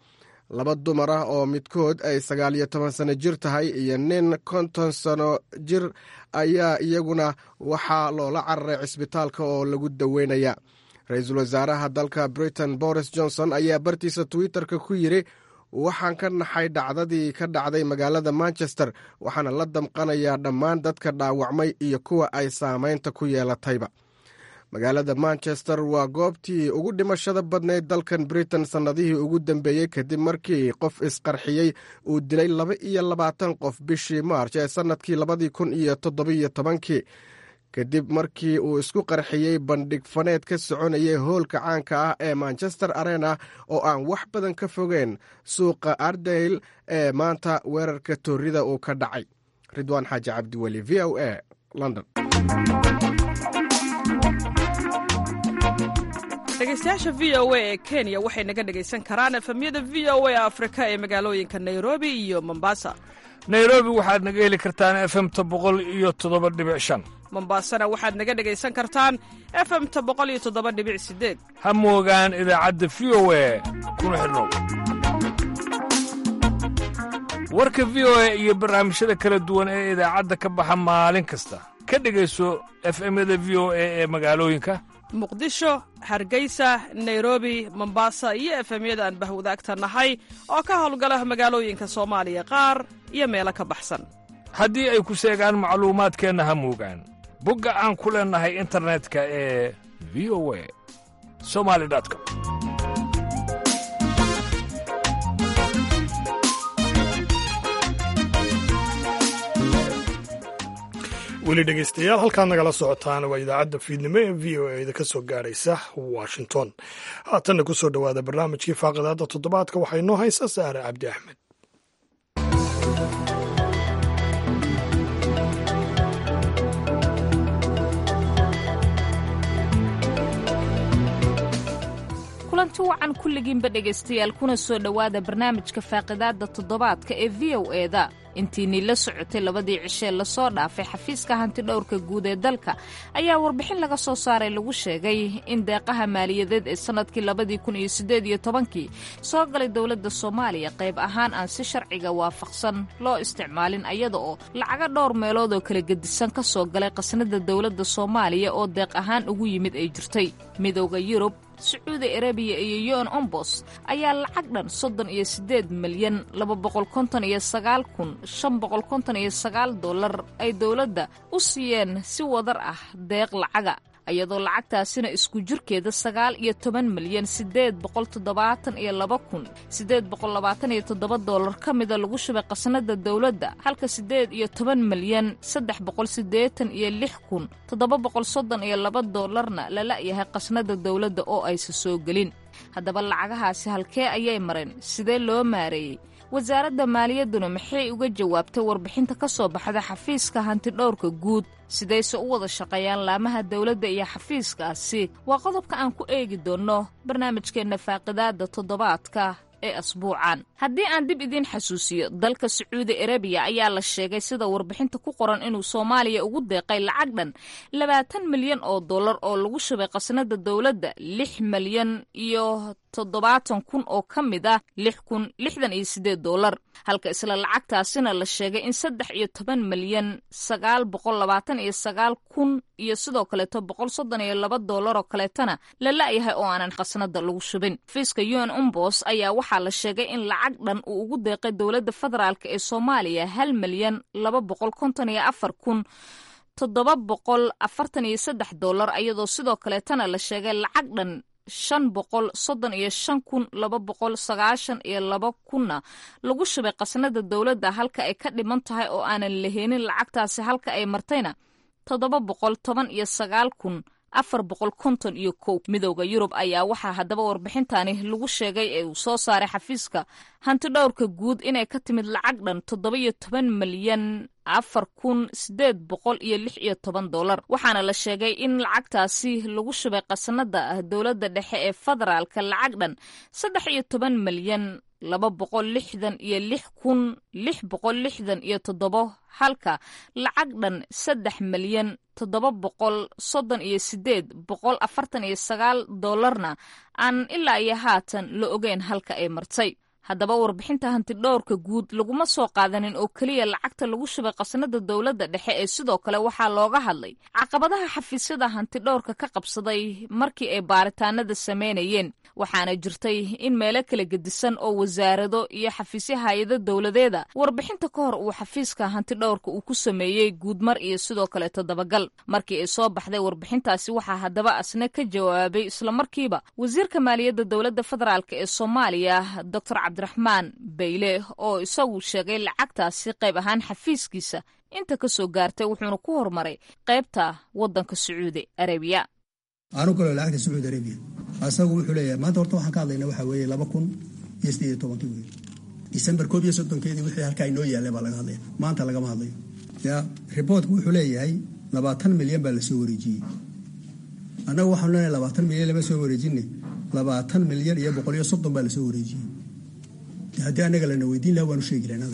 laba dumar ah oo midkood ay sagaal iyo toban sano jir tahay iyo nin konton sano jir ayaa iyaguna waxaa loola cararay cisbitaalka oo lagu daweynaya. ra-iisul wasaaraha dalka britain boris johnson ayaa bartiisa twitter-ka ku yidhi waxaan ka naxay dhacdadii ka dhacday magaalada manchester waxaana la damqanayaa dhammaan dadka dhaawacmay iyo kuwa ay saamaynta ku yeelatayba. magaalada manchester waa goobtii ugu dhimashada badnayd dalkan britain sannadihii ugu dambeeyey kadib markii qof isqarxiyey uu dilay laba iyo labaatan qof bishii maarch ee sannadkii labadii kun iyo toddobiyo tobankii kadib markii uu isku qarxiyey bandhig faneed ka soconayay hoolka caanka ah ee manchester arena oo aan wax badan ka fogeen suuqa ardale ee maanta weerarka toorida uu ka dhacay. ridwaan xaaji cabdiweli, v o a, london. dhegeystayaasha v o a ee kenya waxay naga dhegaysan karaan efemyada v o a afrika ee magaalooyinka nairobi iyo mombasa. nairobi waxaad naga heli kartaan efemta boqol iyo toddoba dhibic shan. mombasana waxaad naga dhegaysan kartaan efemta boqol iyo toddoba dhibic sideed. ha moogaan idaacadda v o a kuna xidhnow. warka v o a iyo barnaamijyada kala duwan ee idaacadda ka baxa maalin kasta ka dhegayso efemyada v o a ee magaalooyinka muqdisho, hargeysa, nairobi, mombasa iyo efemyada aan bahwadaagta nahay oo ka howlgala magaalooyinka soomaaliya qaar iyo meelo ka baxsan. haddii ay ku seegaan macluumaadkeenna ha moogaan bogga aan ku leennahay internetka ee v o a somali com. weli dhegaystayaal halkaad nagala socotaan waa idaacadda fiidnimo ee v o a da ka soo gaadhaysa washington. haatanna ku soo dhowaada barnaamijkii faaqidaadda toddobaadka waxaa inoo haysa saare cabdi axmed. kulanti wacan kulligiinba dhegaystayaal kuna soo dhowaada barnaamijka faaqidaadda toddobaadka ee v o e da. intiinii la socotay labadii cishee lasoo dhaafay xafiiska hantidhowrka guud ee dalka ayaa warbixin laga soo saaray lagu sheegay in deeqaha maaliyadeed ee sannadkii labadii kun iyo siddeed iyo tobankii soo galay dowladda soomaaliya qayb ahaan aan si sharciga waafaqsan loo isticmaalin ayada oo lacaga dhowr meelood oo kala gedisan ka soo galay qasnada dowladda soomaaliya oo deeq ahaan ugu yimid ay jirtay. midowda yurub, sacuudi arabiya iyo yon ombos ayaa lacag dhan soddon iyo siddeed milyan laba boqol konton iyo sagaal kun shan boqol konton iyo sagaal dollar ay dowladda u siiyeen si wadar ah deeq lacaga iyadoo lacagtaasina isku jirkeeda sagaal iyo toban milyan siddeed boqol toddobaatan iyo laba kun siddeed boqol labaatan iyo toddoba dollar ka mida lagu shubay qasnada dowladda halka siddeed iyo toban milyan saddex boqol siddeetan iyo lix kun toddoba boqol soddon iyo laba dollarna la la'yahay qasnada dowladda oo aysa soo gelin. haddaba lacagahaasi halkee ayay mareen, sidee loo maareeyey? wasaaradda maaliyadduna maxay uga jawaabtay warbixinta ka soo baxda xafiiska hantidhowrka guud? sidayse u wada shaqeeyaan laamaha dowladda iyo xafiiskaasi? waa qodobka aan ku eegi doonno barnaamijkeenna faaqidaadda toddobaadka ee asbuucan. haddii aan dib idiin xasuusiyo, dalka sacuudi arabiya ayaa la sheegay sida warbixinta ku qoran inuu soomaaliya ugu deeqay lacag dhan labaatan milyan oo dollar oo lagu shubay qasnada dowladda lix milyan iyo toddobaatan kun oo ka mid ah lix kun lixdan iyo siddeed dollar, halka isla lacagtaasina la sheegay in saddex iyo toban milyan sagaal boqol labaatan iyo sagaal kun iyo sidoo kaleeto boqol soddon iyo laba dollar oo kaleetana la la'yahay oo aanan qasnada lagu shubin. xafiiska un ombos ayaa waxaa la sheegay in lacag dhan uu ugu deeqay dowladda federaalk ee soomaaliya hal milyan laba boqol konton iyo afar kun toddoba boqol afartan iyo saddex dollar iyadoo sidoo kaleetana la sheegay lacag dhan shan boqol soddon iyo shan kun laba boqol sagaashan iyo laba kunna lagu shubay qasnada dowladda halka ay ka dhiman tahay oo aanan laheenin lacagtaasi halka ay martayna toddoba boqol toban iyo sagaal kun afar boqol konton iyo kow. midowda yurub ayaa waxaa haddaba warbixintani lagu sheegay ee uu soo saaray xafiiska hantidhowrka guud inay ka timid lacag dhan toddoba iyo toban milyan afar kun siddeed boqol iyo lix iyo toban dollar, waxaana la sheegay in lacagtaasi lagu shubay qasnada dowladda dhexe ee federaalka lacag dhan saddex iyo toban milyan laba boqol lixdan iyo lix kun lix boqol lixdan iyo toddobo, halka lacag dhan saddex milyan toddoba boqol soddon iyo siddeed boqol afartan iyo sagaal dollarna aan ilaa iyo haatan la ogeyn halka ay martay. haddaba warbixinta hantidhowrka guud laguma soo qaadanin oo keliya lacagta lagu shubay qasnada dowladda dhexe ee sidoo kale waxaa looga hadlay caqabadaha xafiisyada hantidhowrka ka qabsaday markii ay baaritaanada sameynayeen waxaana jirtay in meelo kala gedisan oo wasaarado iyo xafiisyo hay-ado dowladeeda warbixinta ka hor uu xafiiska hantidhowrka uu ku sameeyey guudmar iyo sidoo kale toddobagal markii ay soo baxday warbixintaasi waxaa haddaba asna ka jawaabay islamarkiiba wasiirka maaliyadda dowladda federaalk ee soomaaliya doctor cabdiraxmaan bayle oo isagu sheegay lacagtaasi qayb ahaan xafiiskiisa inta ka soo gaartay wuxuuna ku hormaray qaybta waddanka sacuudi arabiya aanu kale lacagta sacuudi arabiya asagu wuxuu leeyahay maanta horta waxaan ka hadlaynaa waxaa weeye laba kun iyo siddeed iyo tobankii wey disembar koob iyo soddonkeedii wixii halkaa inoo yaallay baa laga hadlaya maanta lagama hadlayo ya riboortku wuxuu leeyahay labaatan milyan baa la soo wareejiyey annaga waxaanu leenahay labaatan milyan lama soo wareejine labaatan milyan iyo boqol iyo soddon baa la soo wareejiyey haddii annaga lana weydiin lahaa waanu sheegi lahay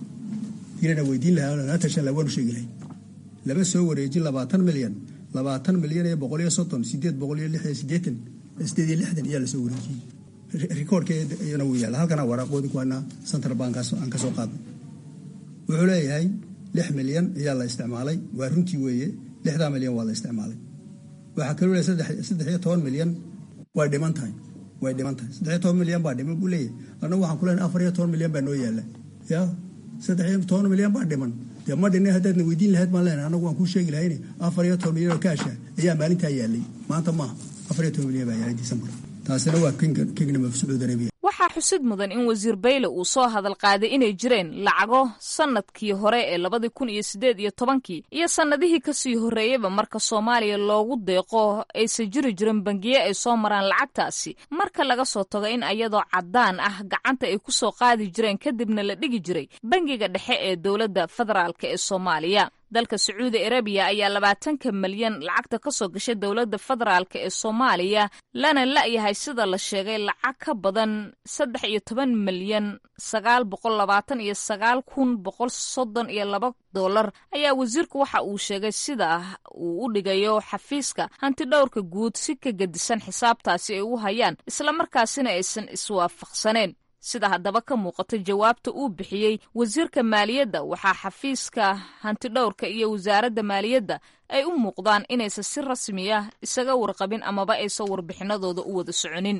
lana weydiin lahaa lana tashan lahaa waanu sheegi lahay lama soo wareejin labaatan milyan labaatan milyan iyo boqol iyo soddon sideed boqol iyo lix iyo siddeetan sideed iyo lixdan ayaa la soo wareejiyey rikoorkeedana wuu yaalla halkana waraaqoodi kuwaana central bankaas aan ka soo qaadnay wuxuu leeyahay lix milyan ayaa la isticmaalay waa runtii weeye lixdaa milyan waa la isticmaalay waxaa kaloo leeyahay saddex iyo toban milyan way dhiman tahay way dhiman tahay saddex iyo toban milyan baa dhiman buu leeyahay annagu waxaan ku leenahay afar iyo toban milyan baa noo yaalla ya saddex iyo toban milyan baa dhiman dee ma dhinay haddaadna weydiin lahayd maan leenahay annagu waan kuu sheegi lahayne afar iyo toban milyan oo kaasha ayaa maalintaa yaallay maanta maaha afar iyo toban milyan baa yaallay disembar taasina waa kingdom of sacuudi arabia waxaa xusid mudan in wasiir bayle uu soo hadal qaaday inay jireen lacago sanadkii hore ee labadii kun iyo siddeed iyo tobankii iyo sannadihii kasii horreeyeyba marka soomaaliya loogu deeqo aysan jiri jirin bangiye ay soo maraan lacagtaasi marka laga soo tago in ayadoo caddaan ah gacanta ay ku soo qaadi jireen kadibna la dhigi jiray bangiga dhexe ee dowladda federaalk ee soomaaliya dalka sacuudi arabiya ayaa labaatanka milyan lacagta ka soo gashay dowladda federaalk ee soomaaliya lana la'yahay sida la sheegay lacag ka badan saddex iyo toban milyan sagaal boqol labaatan iyo sagaal kun boqol soddon iyo laba dollar ayaa wasiirku waxa uu sheegay sida uu u dhigayo xafiiska hantidhowrka guud si ka gedisan xisaabtaasi ay u hayaan islamarkaasina aysan iswaafaqsaneen sida haddaba ka muuqata jawaabta uu bixiyey wasiirka maaliyadda waxaa xafiiska hantidhowrka iyo wasaaradda maaliyadda ay u muuqdaan inaysan si rasmi ah isaga warqabin amaba aysan warbixinadooda u wada soconin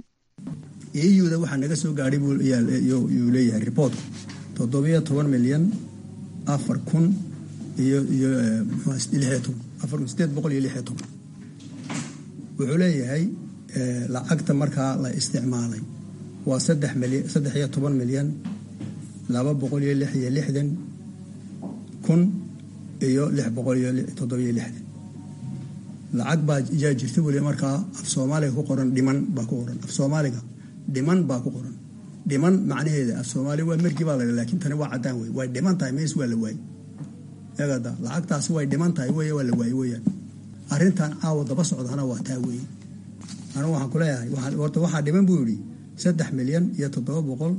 euda waxaa naga soo gaadhay yuu leeyahay riboortku toddobiyo toban milyan afar kun iyo iyo lixiyo toban afar kun sideed boqol iyo lixiyo toban wuxuu leeyahay lacagta markaa la isticmaalay waa saddex milyan saddex iyo toban milyan laba boqol iyo lix iyo lixdan kun iyo lix boqol iyo toddobiyo lixdan lacag baa yaa jirta weli markaa af soomaaliga ku qoran dhiman baa ku qoran af soomaaliga dhiman baa ku qoran dhiman macnaheeda af soomaaliga waa mergi baa la laakiin tani waa caddaan wey way dhiman tahay mees waa la waayey eegada lacagtaasi way dhiman tahay weye waa la waayey weeyaan arrintan caawa daba socdana waa taa weeye anigu waxaan ku leeyahay horta waxaa dhiman buu yidhi saddex milyan iyo toddoba boqol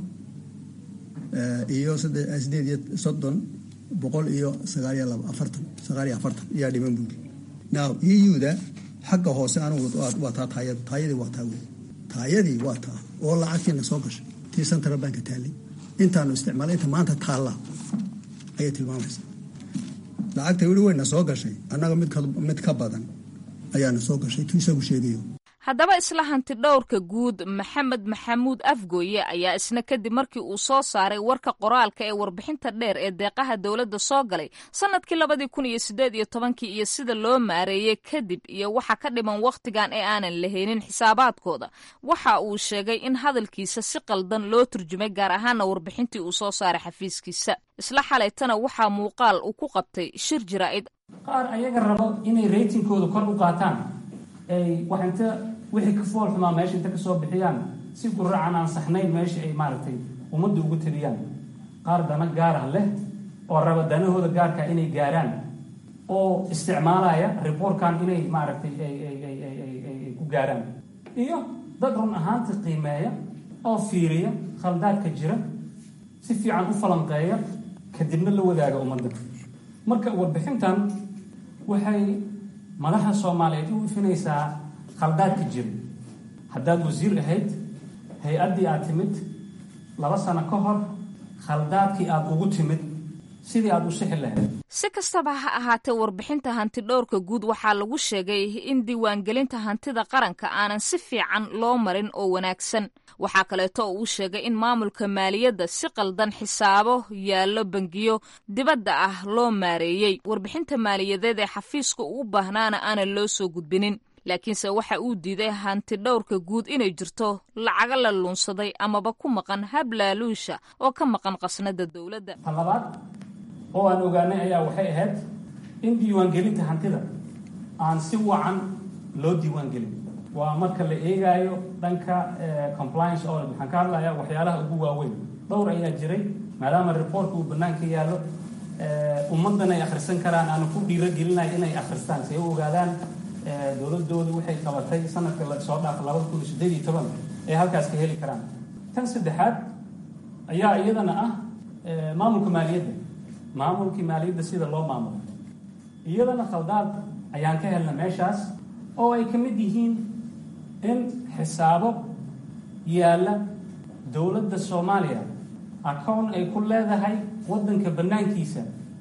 iyo sideed iyo soddon boqol iyo sagaal iyo laba afartan sagaal iyo afartan ayaa dhiman buuri now euda xagga hoose anigu waa taa taayadu taayadii waa taa wey taayadii waa taa oo lacagtiina soo gashay tii central banka taallay intaanu isticmaalay inta maanta taalla ayay tilmaamaysa lacagta weli wayna soo gashay annaga mid mid ka badan ayaana soo gashay tuu isagu sheegayo haddaba isla hantidhowrka guud maxamed maxamuud afgooye ayaa isna kadib markii uu soo saaray warka qoraalka ee warbixinta dheer ee deeqaha dowladda soo galay sanadkii labadii kun iyo siddeed iyo tobankii iyo sida loo maareeyey kadib iyo waxa ka dhiman wakhtigan ee aanan lahaynin xisaabaadkooda waxa uu sheegay in hadalkiisa si qaldan loo turjumay gaar ahaana warbixintii uu soo saaray xafiiskiisa isla xalaytana waxaa muuqaal uu ku qabtay shir jaraa'id qaar ayaga rabo inay reytingkooda kor u qaataan ay wax inta wixii ka fool xumaa meesha inta ka soo bixiyaan si guracan aan saxnayn meesha ay maaragtay ummadda ugu tabiyaan qaar dana gaarah leh oo raba danahooda gaarka inay gaaraan oo isticmaalaya riboorkan inay maaragtay ay ku gaaraan iyo dad run ahaanta qiimeeya oo fiiriya khaldaadka jira si fiican u falanqeeya kadibna la wadaaga ummadda marka warbixintan waxay madaxa soomaaliyeed u ifinaysaa khaldaadka jira haddaad wasiir ahayd hay-addii aad timid laba sano ka hor khaldaadkii aada ugu timid sidii aada u sixi lahayd. si kastaba ha ahaatee warbixinta hantidhowrka guud waxaa lagu sheegay in diiwaangelinta hantida qaranka aanan si fiican loo marin oo wanaagsan. waxaa kaleeto oo uu sheegay in maamulka maaliyadda si qaldan xisaabo yaallo bangiyo dibadda ah loo maareeyey. warbixinta maaliyadeed ee xafiiska ugu baahnaana aanan loo soo gudbinin, laakiinse waxa uu diiday hantidhowrka guud inay jirto lacaga la luunsaday amaba ku maqan hablaaluusha oo ka maqan qasnada dowladda. talabaad oo aan ogaanay ayaa waxay ahayd in diiwaangelinta hantida aan si wacan loo diiwaangelin. waa marka la eegaayo dhanka compliance audit. waxaan ka hadlayaa waxyaalaha ugu waaweyn. dhowr ayaa jiray, maadaama reportka uu banaanka yaallo ummaddan ay akhrisan karaan, aanu ku dhiiragelinayo inay akhristaan si ay u ogaadaan dowladoodu waxay qabatay sanadka soo dhaafa labada kun iyo siddeed iyo toban ay halkaas ka heli karaan. tan saddexaad ayaa iyadana ah maamulka maaliyadda. maamulkii maaliyadda sida loo maamulo iyadana khaldaad ayaan ka helna meeshaas, oo ay ka mid yihiin in xisaabo yaalla dowladda soomaaliya account ay ku leedahay waddanka bannaankiisa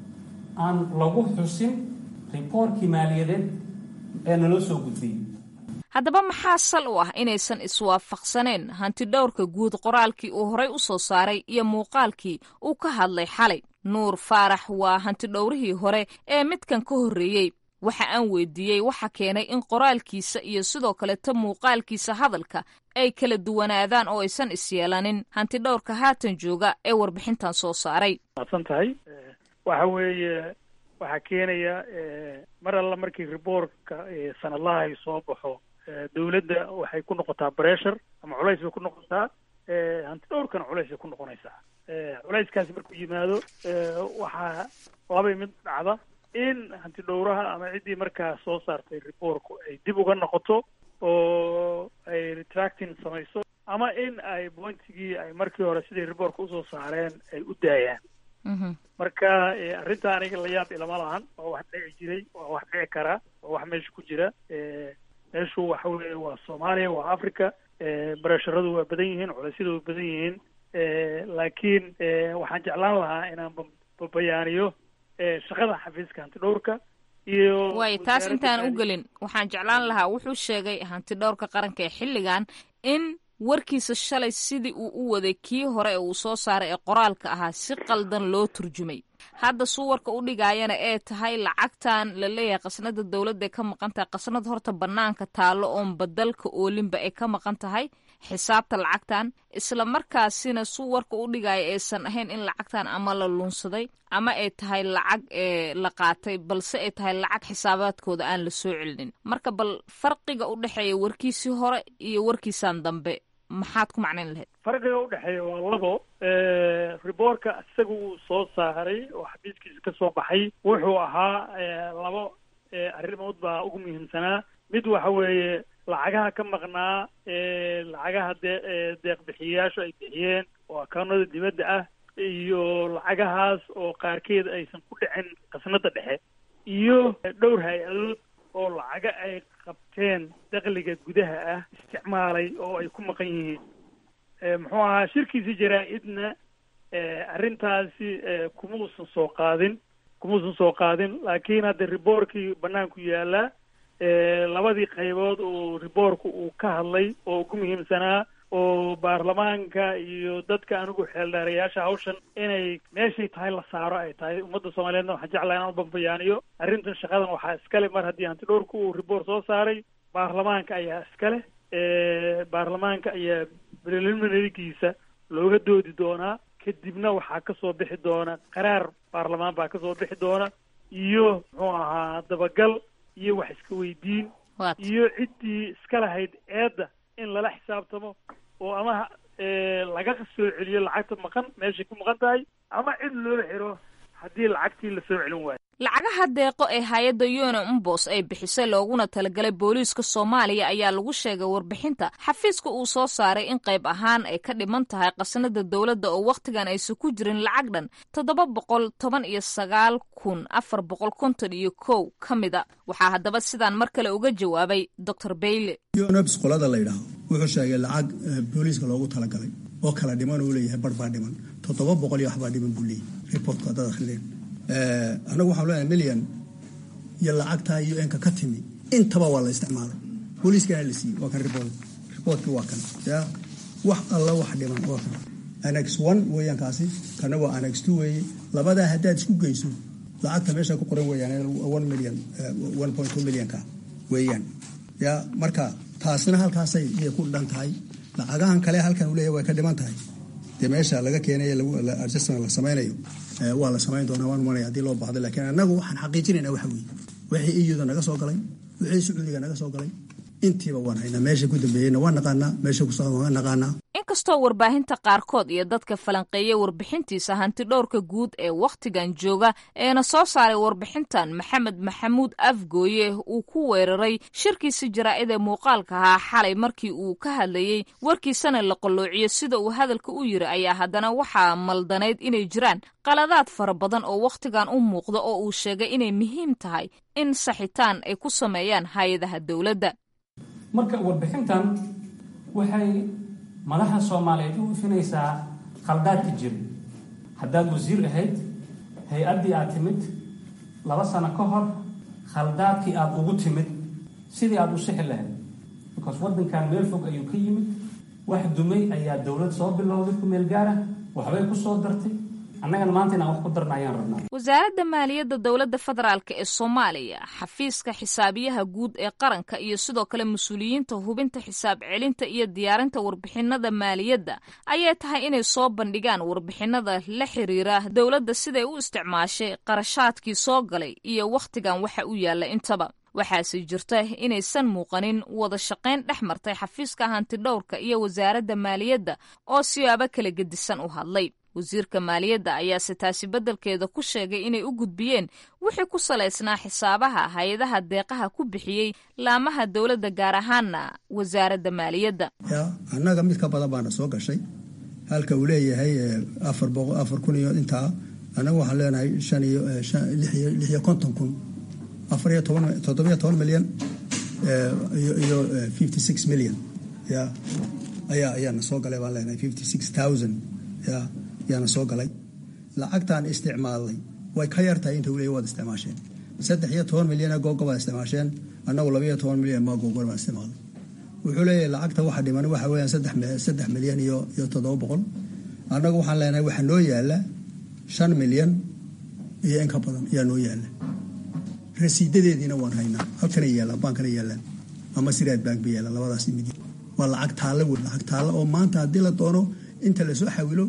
aan lagu xusin riboortkii maaliyadeed ee naloo soo gudbiyey. haddaba maxaa sal u ah inaysan iswaafaqsaneen hantidhowrka guud qoraalkii uu horay u soo saaray iyo muuqaalkii uu ka hadlay xalay? nuur faarax waa hantidhowrihii hore ee midkan ka horreeyey. waxa aan weydiiyey waxa keenay in qoraalkiisa iyo sidoo kaleto muuqaalkiisa hadalka ay kala duwanaadaan oo aysan isyeelanin hantidhowrka haatan jooga ee warbixintan soo saaray. maadsan tahay. waxa weeye waxaa keenaya mar alla markii riboortka sanadlaha ay soo baxo dowladda waxay ku noqotaa bressure ama culays bay ku noqotaa, hantidhowrkana culays bay ku noqonaysaa. culayskaasi markuu yimaado waxaa labay mid dhacda in hantidhowraha ama ciddii markaa soo saartay riboorku ay dib uga noqoto oo ay retracting samayso, ama in ay pointigii ay markii hore siday riboorka usoo saareen ay u daayaan. marka arrinta aniga la yaab ilama lahan, waa wax dhici jiray, waa wax dhici karaa, waa wax meesha ku jira. meeshu waxa weeye waa Soomaaliya, waa Africa. barasharadu waa badan yihiin, culeysyadu waa badan yihiin, laakiin waxaan jeclaan lahaa inaan babayaaniyo shaqada xafiiska hantidhowrka iyo way taas intaan u gelin. waxaan jeclaan lahaa wuxuu sheegay hantidhowrka qaranka ee xilligan in warkiisa shalay sidii uu u waday kii hore ee uu soo saaray ee qoraalka ahaa si qaldan loo turjumay. hadda suu warka u dhigaayana ee tahay lacagtan la leeyahay qasnada dowladda ee ka maqan tahay, qasnad horta banaanka taallo oon badalka oolinba ay ka maqan tahay xisaabta lacagtan, isla markaasina suu warka u dhigaayo aysan ahayn in lacagtan ama la lunsaday ama ay tahay lacag ee la qaatay, balse ay tahay lacag xisaabaadkooda aan la soo celinin. marka bal farqiga u dhexeeya warkiisii hore iyo warkiisan dambe maxaad ku macnayn lahayd? farqiga u dhexeeya waa labo. riboorka isaga uu soo saaray oo xafiiskiisa ka soo baxay wuxuu ahaa labo arrimood baa ugu muhiimsanaa. mid waxa weeye lacagaha ka maqnaa lacagaha dee deeq bixiyayaashu ay bixiyeen oo akaunada dibadda ah, iyo lacagahaas oo qaarkeed aysan ku dhicin qasnada dhexe, iyo dhowr hay-adood oo lacaga ay qabteen dakhliga gudaha ah isticmaalay oo ay ku maqan yihiin. muxuu ahaa shirkiisi jaraa-idna arrintaasi kuma uusan soo qaadin kuma uusan soo qaadin laakiin hadda riboorkii banaanku yaalaa labadii qaybood oo riboorku uu ka hadlay oo ugu muhiimsanaa oo baarlamaanka iyo dadka anigu xeeldheerayaasha hawshan inay meeshay tahay la saaro ay tahay. ummadda soomaaliyeedna waxaan jeclahay inaan u bambayaaniyo arrintan shaqadan waxaa iskale mar haddii hantidhowrku uu riboor soo saaray, baarlamaanka ayaa iskale. baarlamaanka ayaa preliminarigiisa looga doodi doonaa, kadibna waxaa kasoo bixi doona qaraar baarlamaan baa kasoo bixi doona, iyo muxuu ahaa dabagal iyo wax iska weydiin iyo ciddii iska lahayd eedda in lala xisaabtamo oo ama laga soo celiyo lacagta maqan meeshay ku maqan tahay, ama cid loo xiro haddii lacagtii la soo celin waayo. lacagaha deeqo ee hay-adda yona umbos ay bixisay looguna talagalay booliiska soomaaliya ayaa lagu sheegay warbixinta xafiiska uu soo saaray in qayb ahaan ay ka dhiman tahay qasnada dowladda oo wakhtigan aysan ku jirin lacag dhan toddoba boqol toban iyo sagaal kun afar boqol konton iyo kow ka mida. waxaa haddaba sidaan mar kale uga jawaabay doctor bayle. yonabs qolada la yidhaaho wuxuu sheegay lacag booliiska loogu talagalay oo kala dhiman uu leeyahay bar baa dhiman toddoba boqol iyo waxbaa dhiman buu leeyahay reportka dad akhrileen anagu waxaan leenahay milyan iyo lacagtaa u n-ka ka timi intaba waa la isticmaalay booliiskana la siiyey waa kan report reportkii waa kan ya wax alla wax dhiman waa kan annex one weeyaan kaasi kana waa annex two weeye labadaa haddaad isku geyso lacagta meesha ku qoran weeyaan one million one point two millionka weeyaan ya marka taasina halkaasay iyay ku dhan tahay lacagahan kale halkan uu leeyahay way ka dhiman tahay dee meesha laga keenayo adjustment la samaynayo waa la samayn doonaa waan umanaya haddii loo baahdo laakiin annagu waxaan xaqiijinaynaa waxa weeye wixii iyuda naga soo galay wixii sacuudiga naga soo galay intiiba waan haynaa meesha ku dambeeyeyna waan naqaanaa meesha ku socda waan naqaanaa inkastoo warbaahinta qaarkood iyo dadka falanqeeya warbixintiisa hanti dhowrka guud ee wakhtigan jooga eena soo saaray warbixintan maxamed maxamuud afgooye uu ku weeraray shirkiisi jaraa'id ee muuqaalka ahaa xalay markii uu ka hadlayey warkiisana la qalloociyo sida uu hadalka u yiri ayaa haddana waxaa maldanayd inay jiraan qaladaad fara badan oo wakhtigan u muuqda oo uu sheegay inay muhiim tahay in saxitaan ay ku sameeyaan hay-adaha dowladda marka warbixintan waxay madaxa soomaaliyeed u ifinaysaa khaldaadka jira haddaad wasiir ahayd hay-addii aad timid laba sano ka hor khaldaadkii aad ugu timid sidii aad u sixi lahayd because waddankan meel fog ayuu ka yimid wax dumay ayaa dowlad soo bilowday ku meel gaara waxbay ku soo dartay annagana maanta inaan wax ku darna ayaan rabnaa wasaaradda maaliyadda dowladda federaalk ee soomaaliya xafiiska xisaabiyaha guud ee qaranka iyo sidoo kale mas-uuliyiinta hubinta xisaab celinta iyo diyaarinta warbixinada maaliyadda ayay tahay inay soo bandhigaan warbixinada la xiriira dowladda siday u isticmaashay qarashaadkii soo galay iyo wakhtigan waxa u yaalla intaba waxaase jirta inaysan muuqanin wada shaqayn dhex martay xafiiska hantidhowrka iyo wasaaradda maaliyadda oo siyaabo kala gedisan u hadlay wasiirka maaliyadda ayaase taasi beddelkeeda ku sheegay inay u gudbiyeen wixii ku salaysnaa xisaabaha hay-adaha deeqaha ku bixiyey laamaha dowladda gaar ahaanna wasaaradda maaliyadda ya annaga mid ka badan baana soo gashay halka uu leeyahay afar boqol afar kun iyo intaa annaga waxaan leenahay shan iyo lix iyo lix iyo konton kun afar iyo toban toddobiyo toban milyan iyo iyo fifty six million ya ayaa ayaana soo galay baan leenahay fifty six thousand ya yaana soo galay lacagtaan isticmaalnay way ka yartahay inta weliya waad isticmaasheen saddex iyo toban milyana googo baad isticmaasheen annagu laba iyo toban milyan maa googol baan isticmaalnay wuxuu leeyahay lacagta waxa dhiman waxa weeyaan saddex saddex milyan iyo iyo toddoba boqol annagu waxaan leenahay waxa noo yaala shan milyan iyo in ka badan ayaa noo yaala rasiidadeediina waan haynaa halkana yaalaan baankana yaalaan ama siraad bank ba yaalaan labadaas mid waa lacag taalla wey lacag taalla oo maanta haddii la doono inta lasoo xawilo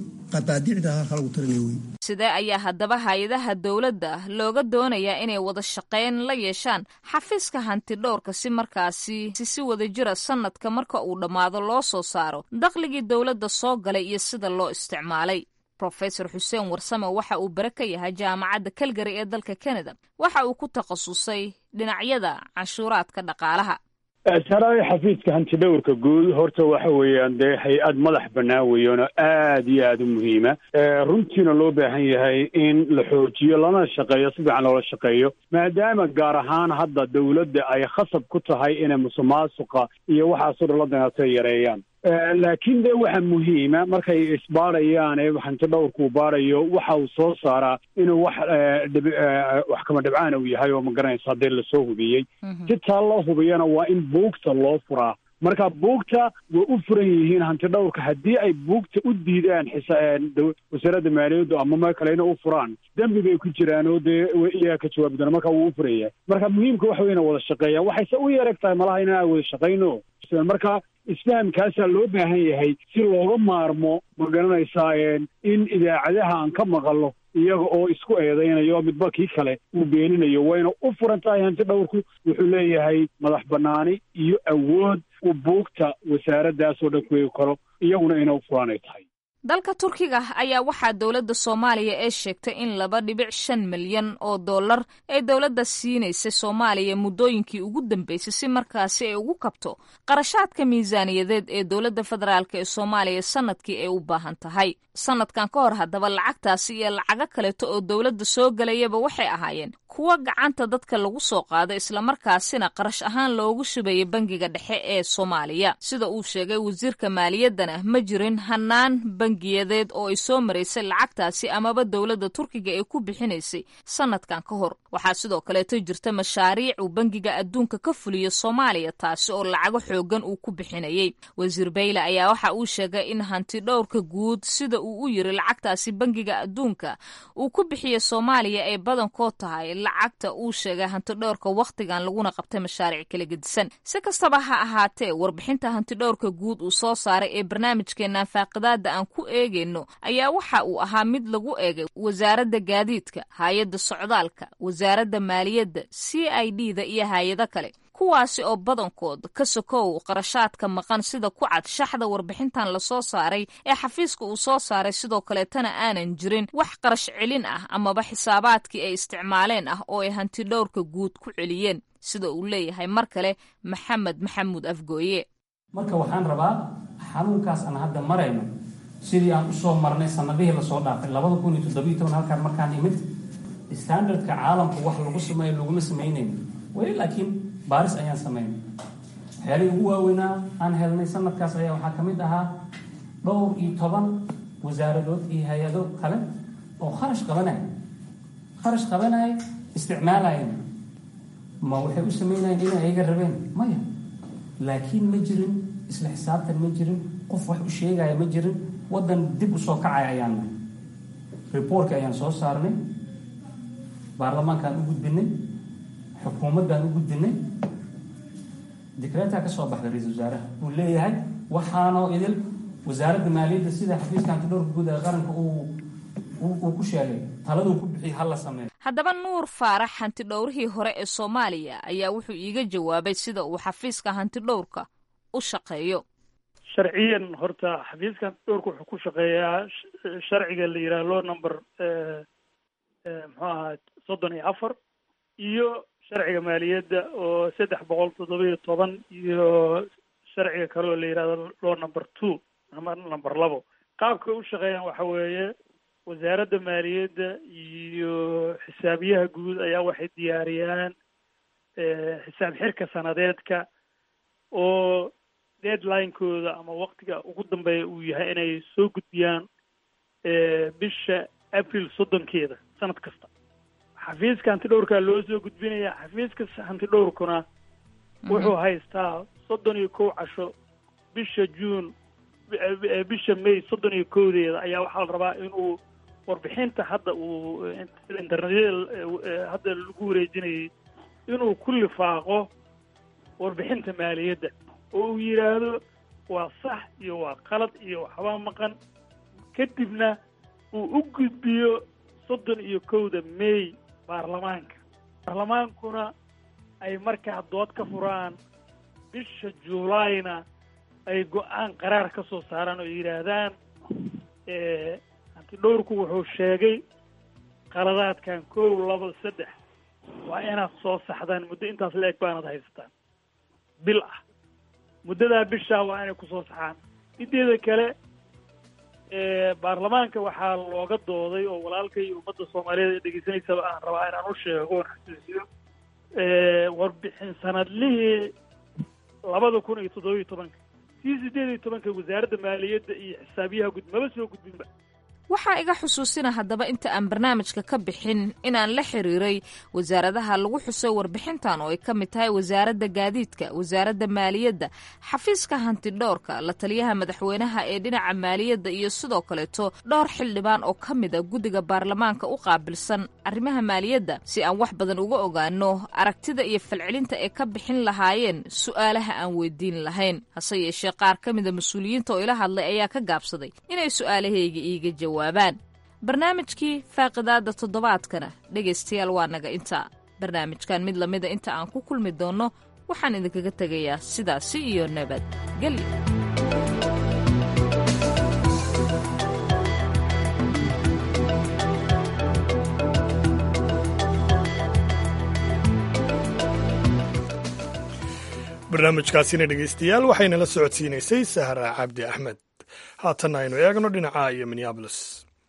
sidee ayaa haddaba hay-adaha dowladda looga doonayaa inay wada shaqayn la yeeshaan xafiiska hantidhowrka si markaasi si wada jira sanadka marka uu dhammaado loo soo saaro dakhligii dowladda soo galay iyo sida loo isticmaalay rofesor xuseen warsame waxa uu bare ka yahay jaamacadda calgary ee dalka canada waxa uu ku takhasusay dhinacyada canshuuraadka dhaqaalaha saraaya xafiiska hantidhowrka guud horta waxa weeyaan dee hay-ad madax bannaan weeyaanoo aad iyo aada u muhiima runtiina loo baahan yahay in la xoojiyo lana shaqeeyo si fiican loola shaqeeyo maadaama gaar ahaan hadda dowladda ay khasab ku tahay inay musuqmaasuqa iyo waxaasoo dhan la danaatay yareeyaan laakiin dee waxa muhiima markay isbaarayaan ee hantidhowrkuu baarayo waxa uu soo saaraa inuu wax wax kama dhibcaana uu yahay oo ma garanaysa haddii lasoo hubiyey si taa loo hubiyana waa in buugta loo furaa marka buugta way u furan yihiin hantidhowrka haddii ay buugta u diidaan wasaaradda maaliyaddu ama ma kale ina u furaan dembi bay ku jiraan oo dee iyaga ka jawaabi doona marka wuu u furaya marka muhiimka waxa wey ina wada shaqeeyaan waxayse u yareg tahay malaha ina aan wada shaqayno marka isfahamkaasaa loo baahan yahay si looga maarmo ma garanaysaa in idaacadaha aan ka maqalno iyaga oo isku eedaynayo midba kii kale uu beeninayo wayna u furan tahay hantidhowrku wuxuu leeyahay madax bannaani iyo awood uu buugta wasaaraddaasoo dhan ku eegi karo iyaguna ina u furanay tahay dalka turkiga ayaa waxaa dowladda soomaaliya ee sheegtay in laba dhibic shan milyan oo dollar ay dowladda siinaysay soomaaliya muddooyinkii ugu dambeysay si markaasi ay ugu kabto qarashaadka miisaaniyadeed ee dowladda federaalk ee soomaaliya sanadkii ay u baahan tahay sanadkan ka hor haddaba lacagtaasi iyo lacago kaleeto oo dowladda soo gelayaba waxay ahaayeen kuwa gacanta dadka lagu soo qaado islamarkaasina qarash ahaan loogu shubayay bangiga dhexe ee soomaaliya. sida uu sheegay wasiirka maaliyaddana ma jirin hanaan bangiyadeed oo ay soo maraysay lacagtaasi amaba dowladda turkiga ee ku bixinaysay sanadkan ka hor. waxaa sidoo kaleeto jirta mashaariic uu bangiga adduunka ka fuliyo soomaaliya taasi oo lacago xoogan uu ku bixinayay. wasiir bayle ayaa waxa uu sheegay in hanti dhowrka guud sida uu u yiri lacagtaasi bangiga adduunka uu ku bixiyo soomaaliya ay badankood tahay lacagta uu sheegay hanti dhowrka wakhtigan laguna qabtay mashaariic kala gedisan. si kastaba ha ahaatee warbixinta hanti dhowrka guud uu soo saaray ee barnaamijkeenan faaqidaada aan ku eegayno ayaa waxa uu ahaa mid lagu eegay wasaaradda gaadiidka, hay-adda socdaalka, wasaaradda maaliyadda, c i d da iyo hay-ado kale kuwaasi oo badankood ka sokow qarashaadka maqan sida ku cad shaxda warbixintan lasoo saaray ee xafiiska uu soo saaray. sidoo kaleetana aanan jirin wax qarash celin ah amaba xisaabaadkii ay isticmaaleen ah oo ay hanti dhowrka guud ku celiyeen, sida uu leeyahay mar kale maxamed maxamuud afgooye. marka waxaan rabaa xanuunkaas aan hadda marayno sidii aan usoo marnay sanadihii lasoo dhaafay labada kun iyo toddobiyo toban halkaan markaan imid standardka caalamka wax lagu sameeyo laguma samaynayn weli, laakiin baaris ayaan samaynay. waxyaalihii ugu waaweynaa aan helnay sanadkaas ayaa waxaa ka mid ahaa dhowr iyo toban wasaaradood iyo hay-ado kale oo kharash qabanaya kharash qabanaya isticmaalayeen. ma waxay u samaynayeen inay ayaga rabeen? maya. laakiin ma jirin isla xisaabtan, ma jirin qof wax u sheegaya, ma jirin waddan dib u soo kacaya ayaan nahay. reportka ayaan soo saarnay, baarlamaankaan u gudbinay, xukuumaddaan u gudbinay, dikreetaa ka soo baxday ra-iisul wasaaraha uu leeyahay waxaanoo idil wasaaradda maaliyadda sida xafiiska hantidhowrka guud ee qaranka uu ku sheegay taladuu ku bixiyay hala sameeyo. haddaba nuur faarax hantidhowrihii hore ee soomaaliya ayaa wuxuu iiga jawaabay sida uu xafiiska hantidhowrka u shaqeeyo. sharciyan horta xafiiska hantidhowrka wuxuu ku shaqeeyaa sharciga la yidhaha law number muxuu ahaa soddon iyo afar iyo sharciga maaliyadda oo saddex boqol toddoba iyo toban iyo sharciga kale oo la yidhahdo law number two ama number labo. qaabka u shaqeeyaan waxa weeye wasaaradda maaliyadda iyo xisaabiyaha guud ayaa waxay diyaariyaan xisaab xirka sanadeedka oo deadline-kooda ama waktiga ugu dambeeya uu yahay inay soo gudbiyaan bisha april soddonkeeda sanad kasta. xafiiska hantidhowrkaa loo soo gudbinaya. xafiiska hantidhowrkuna wuxuu haystaa soddon iyo kow casho bisha june bisha may soddon iyo kowdeeda ayaa waxaa la rabaa inuu warbixinta hadda uu internetyada hadda lagu wareejinayay inuu ku lifaaqo warbixinta maaliyadda oo uu yidhaahdo waa sax iyo waa qalad iyo waxbaa maqan, kadibna uu u gudbiyo soddon iyo kowda may baarlamaanka. baarlamaankuna ay markaa dood ka furaan bisha juulayna ay go-aan qaraar ka soo saaraan oo yidhaahdaan hantidhowrku wuxuu sheegay qaladaadkan kow laba saddex waa inaad soo saxdaan muddo intaas la eg baanad haysataan bil ah. muddadaa bishaa waa inay kusoo saxaan. mideeda kale baarlamaanka waxaa looga dooday oo walaalka iyo ummadda soomaaliyeed ee dhegeysanaysaba aan rabaa inaan u sheego oon xasuusiyo warbixin sanadlihii labada kun iyo toddoba iyo tobanka sii sideed iyo tobanka wasaaradda maaliyadda iyo xisaabiyaha guud maba soo gudbinba. waxaa iga xusuusina haddaba inta aan barnaamijka ka bixin inaan la xiriiray wasaaradaha lagu xusay warbixintan oo ay ka mid tahay wasaaradda gaadiidka, wasaaradda maaliyadda, xafiiska hantidhowrka, la taliyaha madaxweynaha ee dhinaca maaliyadda iyo sidoo kaleeto dhowr xildhibaan oo ka mid a guddiga baarlamaanka u qaabilsan arrimaha maaliyadda si aan wax badan uga ogaano aragtida iyo falcelinta ay ka bixin lahaayeen su'aalaha aan weydiin lahayn. hase yeeshee qaar ka mida mas-uuliyiinta oo ila hadlay ayaa ka gaabsaday inay su'aalahayga iiga jawaabaan. barnaamijkii faaqidaada toddobaadkana dhegaystayaal waa naga intaa. barnaamijkan mid lamida inta aan ku kulmi doonno waxaan idinkaga tegayaa sidaasi iyo nabad gelyo. barnaamijkaasina dhegaystayaal waxaynala socodsiinaysay sahra cabdi axmed. haatanna aynu eegno dhinaca iyo minneabolis.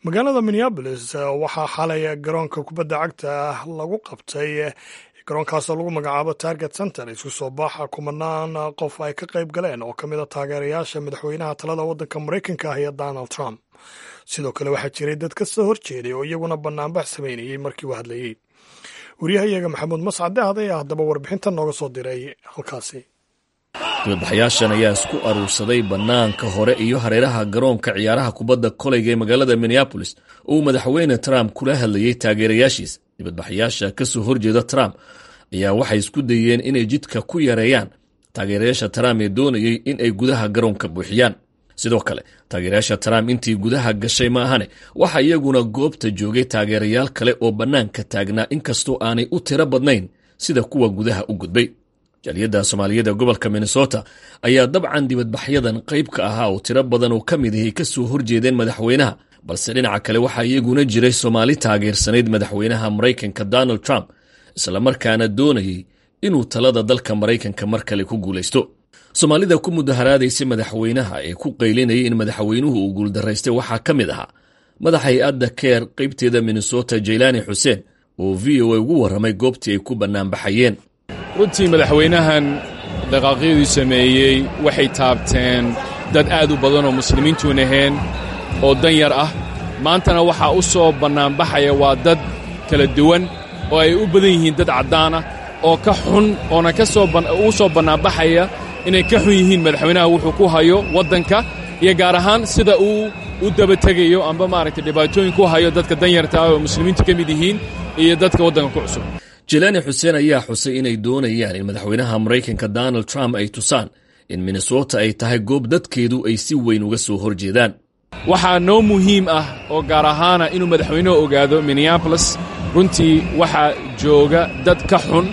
magaalada minneabolis waxaa xalay garoonka kubadda cagta lagu qabtay garoonkaasoo lagu magacaabo target center isku soo baaxa kumanaan qof ay ka qayb galeen oo ka mid a taageerayaasha madaxweynaha talada waddanka maraykanka ah iyo donald trump. sidoo kale waxaa jiray dad ka soo horjeeday oo iyaguna banaanbax samaynayey markii uu hadlayey. wariyahayaga maxamuud mascade aday haddaba warbixintan nooga soo diray halkaasi. dibadbaxayaashan ayaa isku aruursaday bannaanka hore iyo hareeraha garoonka ciyaaraha kubadda koleyga ee magaalada minneabolis oo uu madaxweyne trump kula hadlayey taageerayaashiisa. dibadbaxayaasha ka soo horjeeda trump ayaa waxay isku dayeen inay jidka ku yareeyaan taageerayaasha trump ee doonayey in ay gudaha garoonka buuxiyaan. sidoo kale taageerayaasha trump intii gudaha gashay ma ahane waxa iyaguna goobta joogay taageerayaal kale oo bannaanka taagnaa inkastoo aanay u tiro badnayn sida kuwa gudaha u gudbay. jaaliyadda soomaaliyada gobolka minnesota ayaa dabcan dibadbaxyadan qayb ka ahaa oo tiro badan oo ka mid ahay ka soo horjeedeen madaxweynaha, balse dhinaca kale waxaa iyaguna jiray soomaali taageersanayd madaxweynaha maraykanka donald trump islamarkaana doonayey inuu talada dalka maraykanka mar kale ku guulaysto. soomaalida ku mudaharaadaysay madaxweynaha ee ku qaylinayay in madaxweynuhu uu guuldaraystay waxaa ka mid ahaa madax hay-adda keer qaybteeda minnesota jaylaani xuseen oo v o a ugu warramay goobtii ay ku bannaanbaxayeen. runtii madaxweynahan dhaqaaqyaduu sameeyey waxay taabteen dad aad u badan oo muslimiintuun ahayn oo dan yar ah. maantana waxaa u soo bannaanbaxaya waa dad kala duwan oo ay u badan yihiin dad caddaan ah oo ka xun oona ka soo u soo bannaanbaxaya inay ka xun yihiin madaxweynaha wuxuu ku hayo waddanka iyo gaar ahaan sida uu u daba tegayo amba maaragtay dhibaatooyin ku hayo dadka danyarta ah oo muslimiintu ka mid yihiin iyo dadka waddanka ku cusub. jelaani xuseen ayaa xusay inay doonayaan in madaxweynaha maraykanka donald trump ay tusaan in minnesota ay tahay goob dadkeedu ay si weyn uga soo hor jeedaan. waxaa noo muhiim ah oo gaar ahaana inuu madaxweynuhu ogaado minneabolis runtii waxaa jooga dad ka xun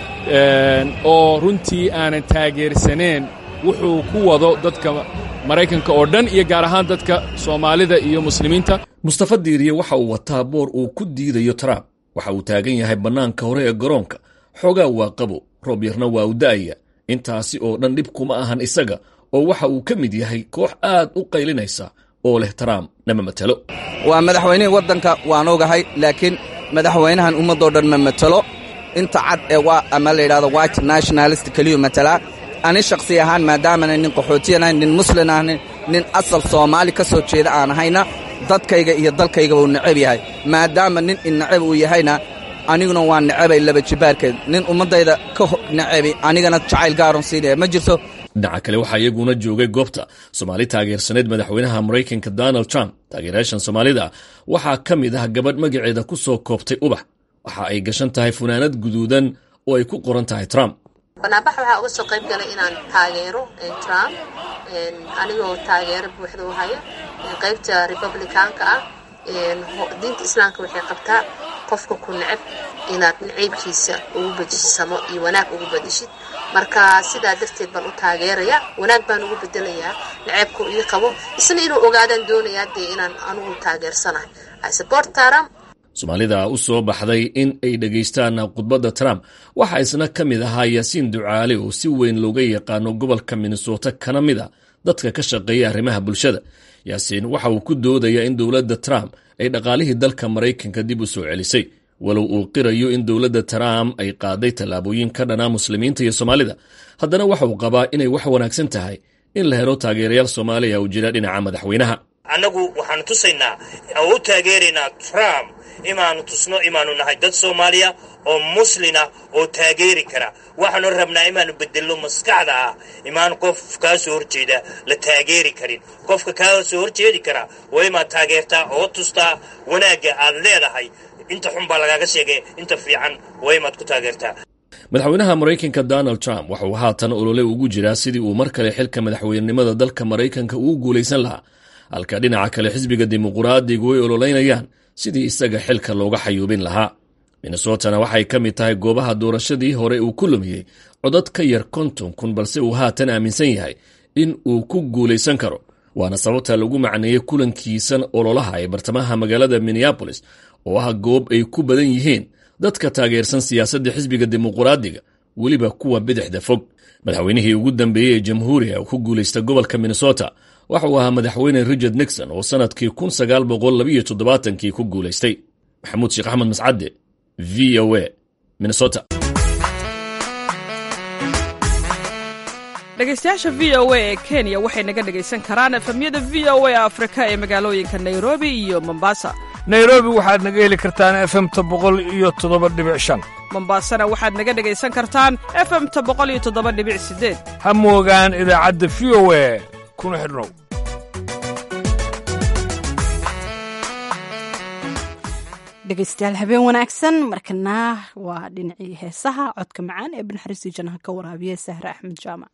oo runtii aanan taageersaneen wuxuu ku wado dadka maraykanka oo dhan iyo gaar ahaan dadka soomaalida iyo muslimiinta. mustafa diiriye waxa uu wataa boor uu ku diidayo trump. waxa uu taagan yahay bannaanka hore ee garoonka. xoogaa waa qabo, roob yarna waa u da'aya. intaasi oo dhan dhib kuma ahan isaga oo waxa uu ka mid yahay koox aad u qaylinaysa oo leh trump nama matelo. waa madaxweynihii waddanka waan ogahay, laakiin madaxweynahan ummaddoo dhan ma matelo. inta cad ee waa ama la yidhahdo white nationalist keliyu matalaa. ani shakhsi ahaan maadaamana nin qaxootiyan ahayn, nin muslin ahnin, nin asal soomaali ka soo jeeda aan ahayna dadkayga iyo dalkayga wuu necab yahay. maadaama nin innacab uu yahayna aniguna waan necabay laba jibaarkeed. nin ummaddayda ka necabi anigana jacayl gaaron siinaya ma jirto. dhinaca kale waxaa iyaguna joogay goobta soomaali taageersaneed madaxweynaha maraykanka donald trump. taageerayaashan soomaalida waxaa ka mid ah gabadh magaceeda ku soo koobtay ubax. waxa ay gashan tahay funaanad guduudan oo ay ku qoran tahay trump. bannaanbax waxaa uga soo qayb galay inaan taageero trump anigoo taageero buuxda u haya qaybta republicaanka ah. diinta islaamka waxay qabtaa qofka ku necab inaad naciibkiisa ugu bedisamo iyo wanaag ugu bedishid. marka sidaa darteed baan u taageeraya, wanaag baan ugu bedelayaa naceebku ii qabo, isna inuu ogaadaan doonayaa dee inaan anugu taageersanahay. I support Trump. soomaalida u soo baxday in ay dhegaystaan khudbadda trump waxaa isna ka mid ahaa yaasiin ducaale oo si weyn looga yaqaano gobolka minnesota kana mid a dadka ka shaqeeya arrimaha bulshada. yaasiin waxa uu ku doodayaa in dowladda trump ay dhaqaalihii dalka maraykanka dib u soo celisay, walow uu qirayo in dowladda trump ay qaaday tallaabooyin ka dhanaa muslimiinta iyo soomaalida. haddana waxa uu qabaa inay wax wanaagsan tahay in la helo taageerayaal soomaaliya oo jira dhinaca madaxweynaha. annagu waxaanu tusaynaa oo u taageeraynaa trump imaanu tusno imaanu nahay dad soomaaliya oo muslina oo taageeri kara. waxaanu rabnaa imaanu bedelno maskaxda ah imaan qof kaa soo horjeeda la taageeri karin. qofka kaa soo horjeedi kara waa imaad taageertaa oo tustaa wanaagga aad leedahay. inta xun baa lagaaga sheegay, inta fiican waa imaad ku taageertaa. madaxweynaha maraykanka donald trump waxauu haatan olole ugu jiraa sidii uu mar kale xilka madaxweynenimada dalka maraykanka uu guulaysan lahaa, halka dhinaca kale xisbiga dimuqraadigu ay ololeynayaan sidii isaga xilka looga xayuubin lahaa. minnesotana waxay ka mid tahay goobaha doorashadii hore uu ku lumiyey codad ka yar konton kun, balse uu haatan aaminsan yahay in uu ku guulaysan karo. waana sababta lagu macneeyey kulankiisan ololaha ee bartamaha magaalada minneabolis oo ah goob ay ku badan yihiin dadka taageersan siyaasadda xisbiga dimuqraadiga, weliba kuwa bidixda fog. madaxweynihii ugu dambeeyey ee jamhuuriga ku guulaysta gobolka minnesota waxa uu ahaa madaxweyne richard nixon oo sannadkii kun sagaal boqol labiyo toddobaatankii ku guulaystay. maxamuud sheekh axmed mascadde, v o a, minnesota. dhegaystayaasha v o a ee kenya waxay naga dhegaysan karaan efemyada v o a afrika ee magaalooyinka nairobi iyo mombasa. nairobi waxaad naga heli kartaan efemta boqol iyo toddoba dhibic shan. mombasana waxaad naga dhegaysan kartaan efemta boqol iyo toddoba dhibic sideed. ha moogaan idaacadda v o a kuna xidhnow. dhegaystayaal habeen wanaagsan. markana waa dhinacii heesaha codka macaan ee banaxariistii jannaha ka waraabiya sahre axmed jaamac.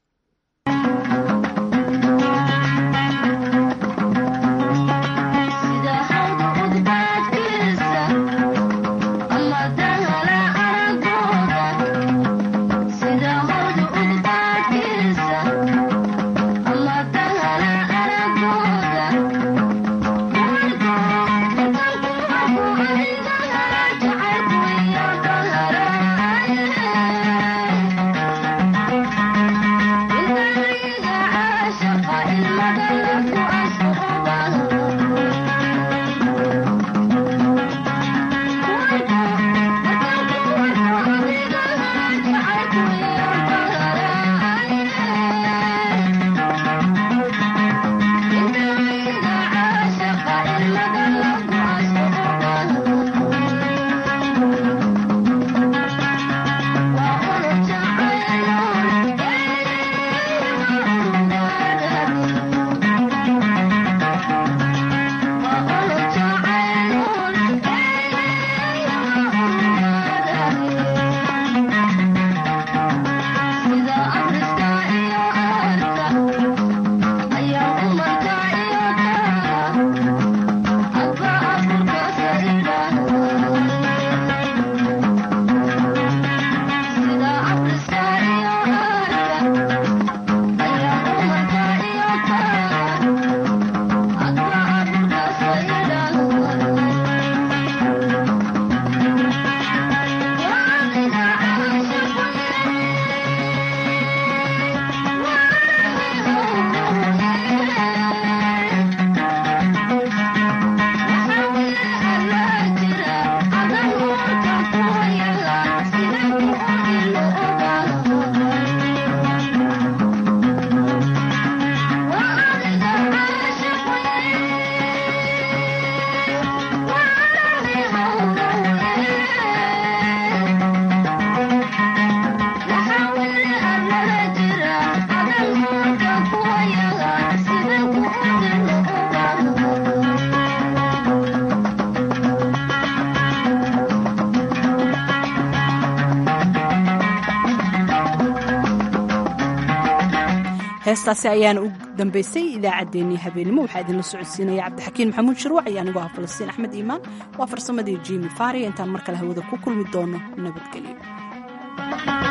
heestaasi ayaan u dambaysay idaacaddeenii habeenimo. waxaa idinla socodsiinaya cabdixakiin maxamuud shirwac iyo anigoo ah falastiin axmed iimaan. waa farsamadii jimi faariya. intaan mar kale hawada ku kulmi doono nabadgelyo.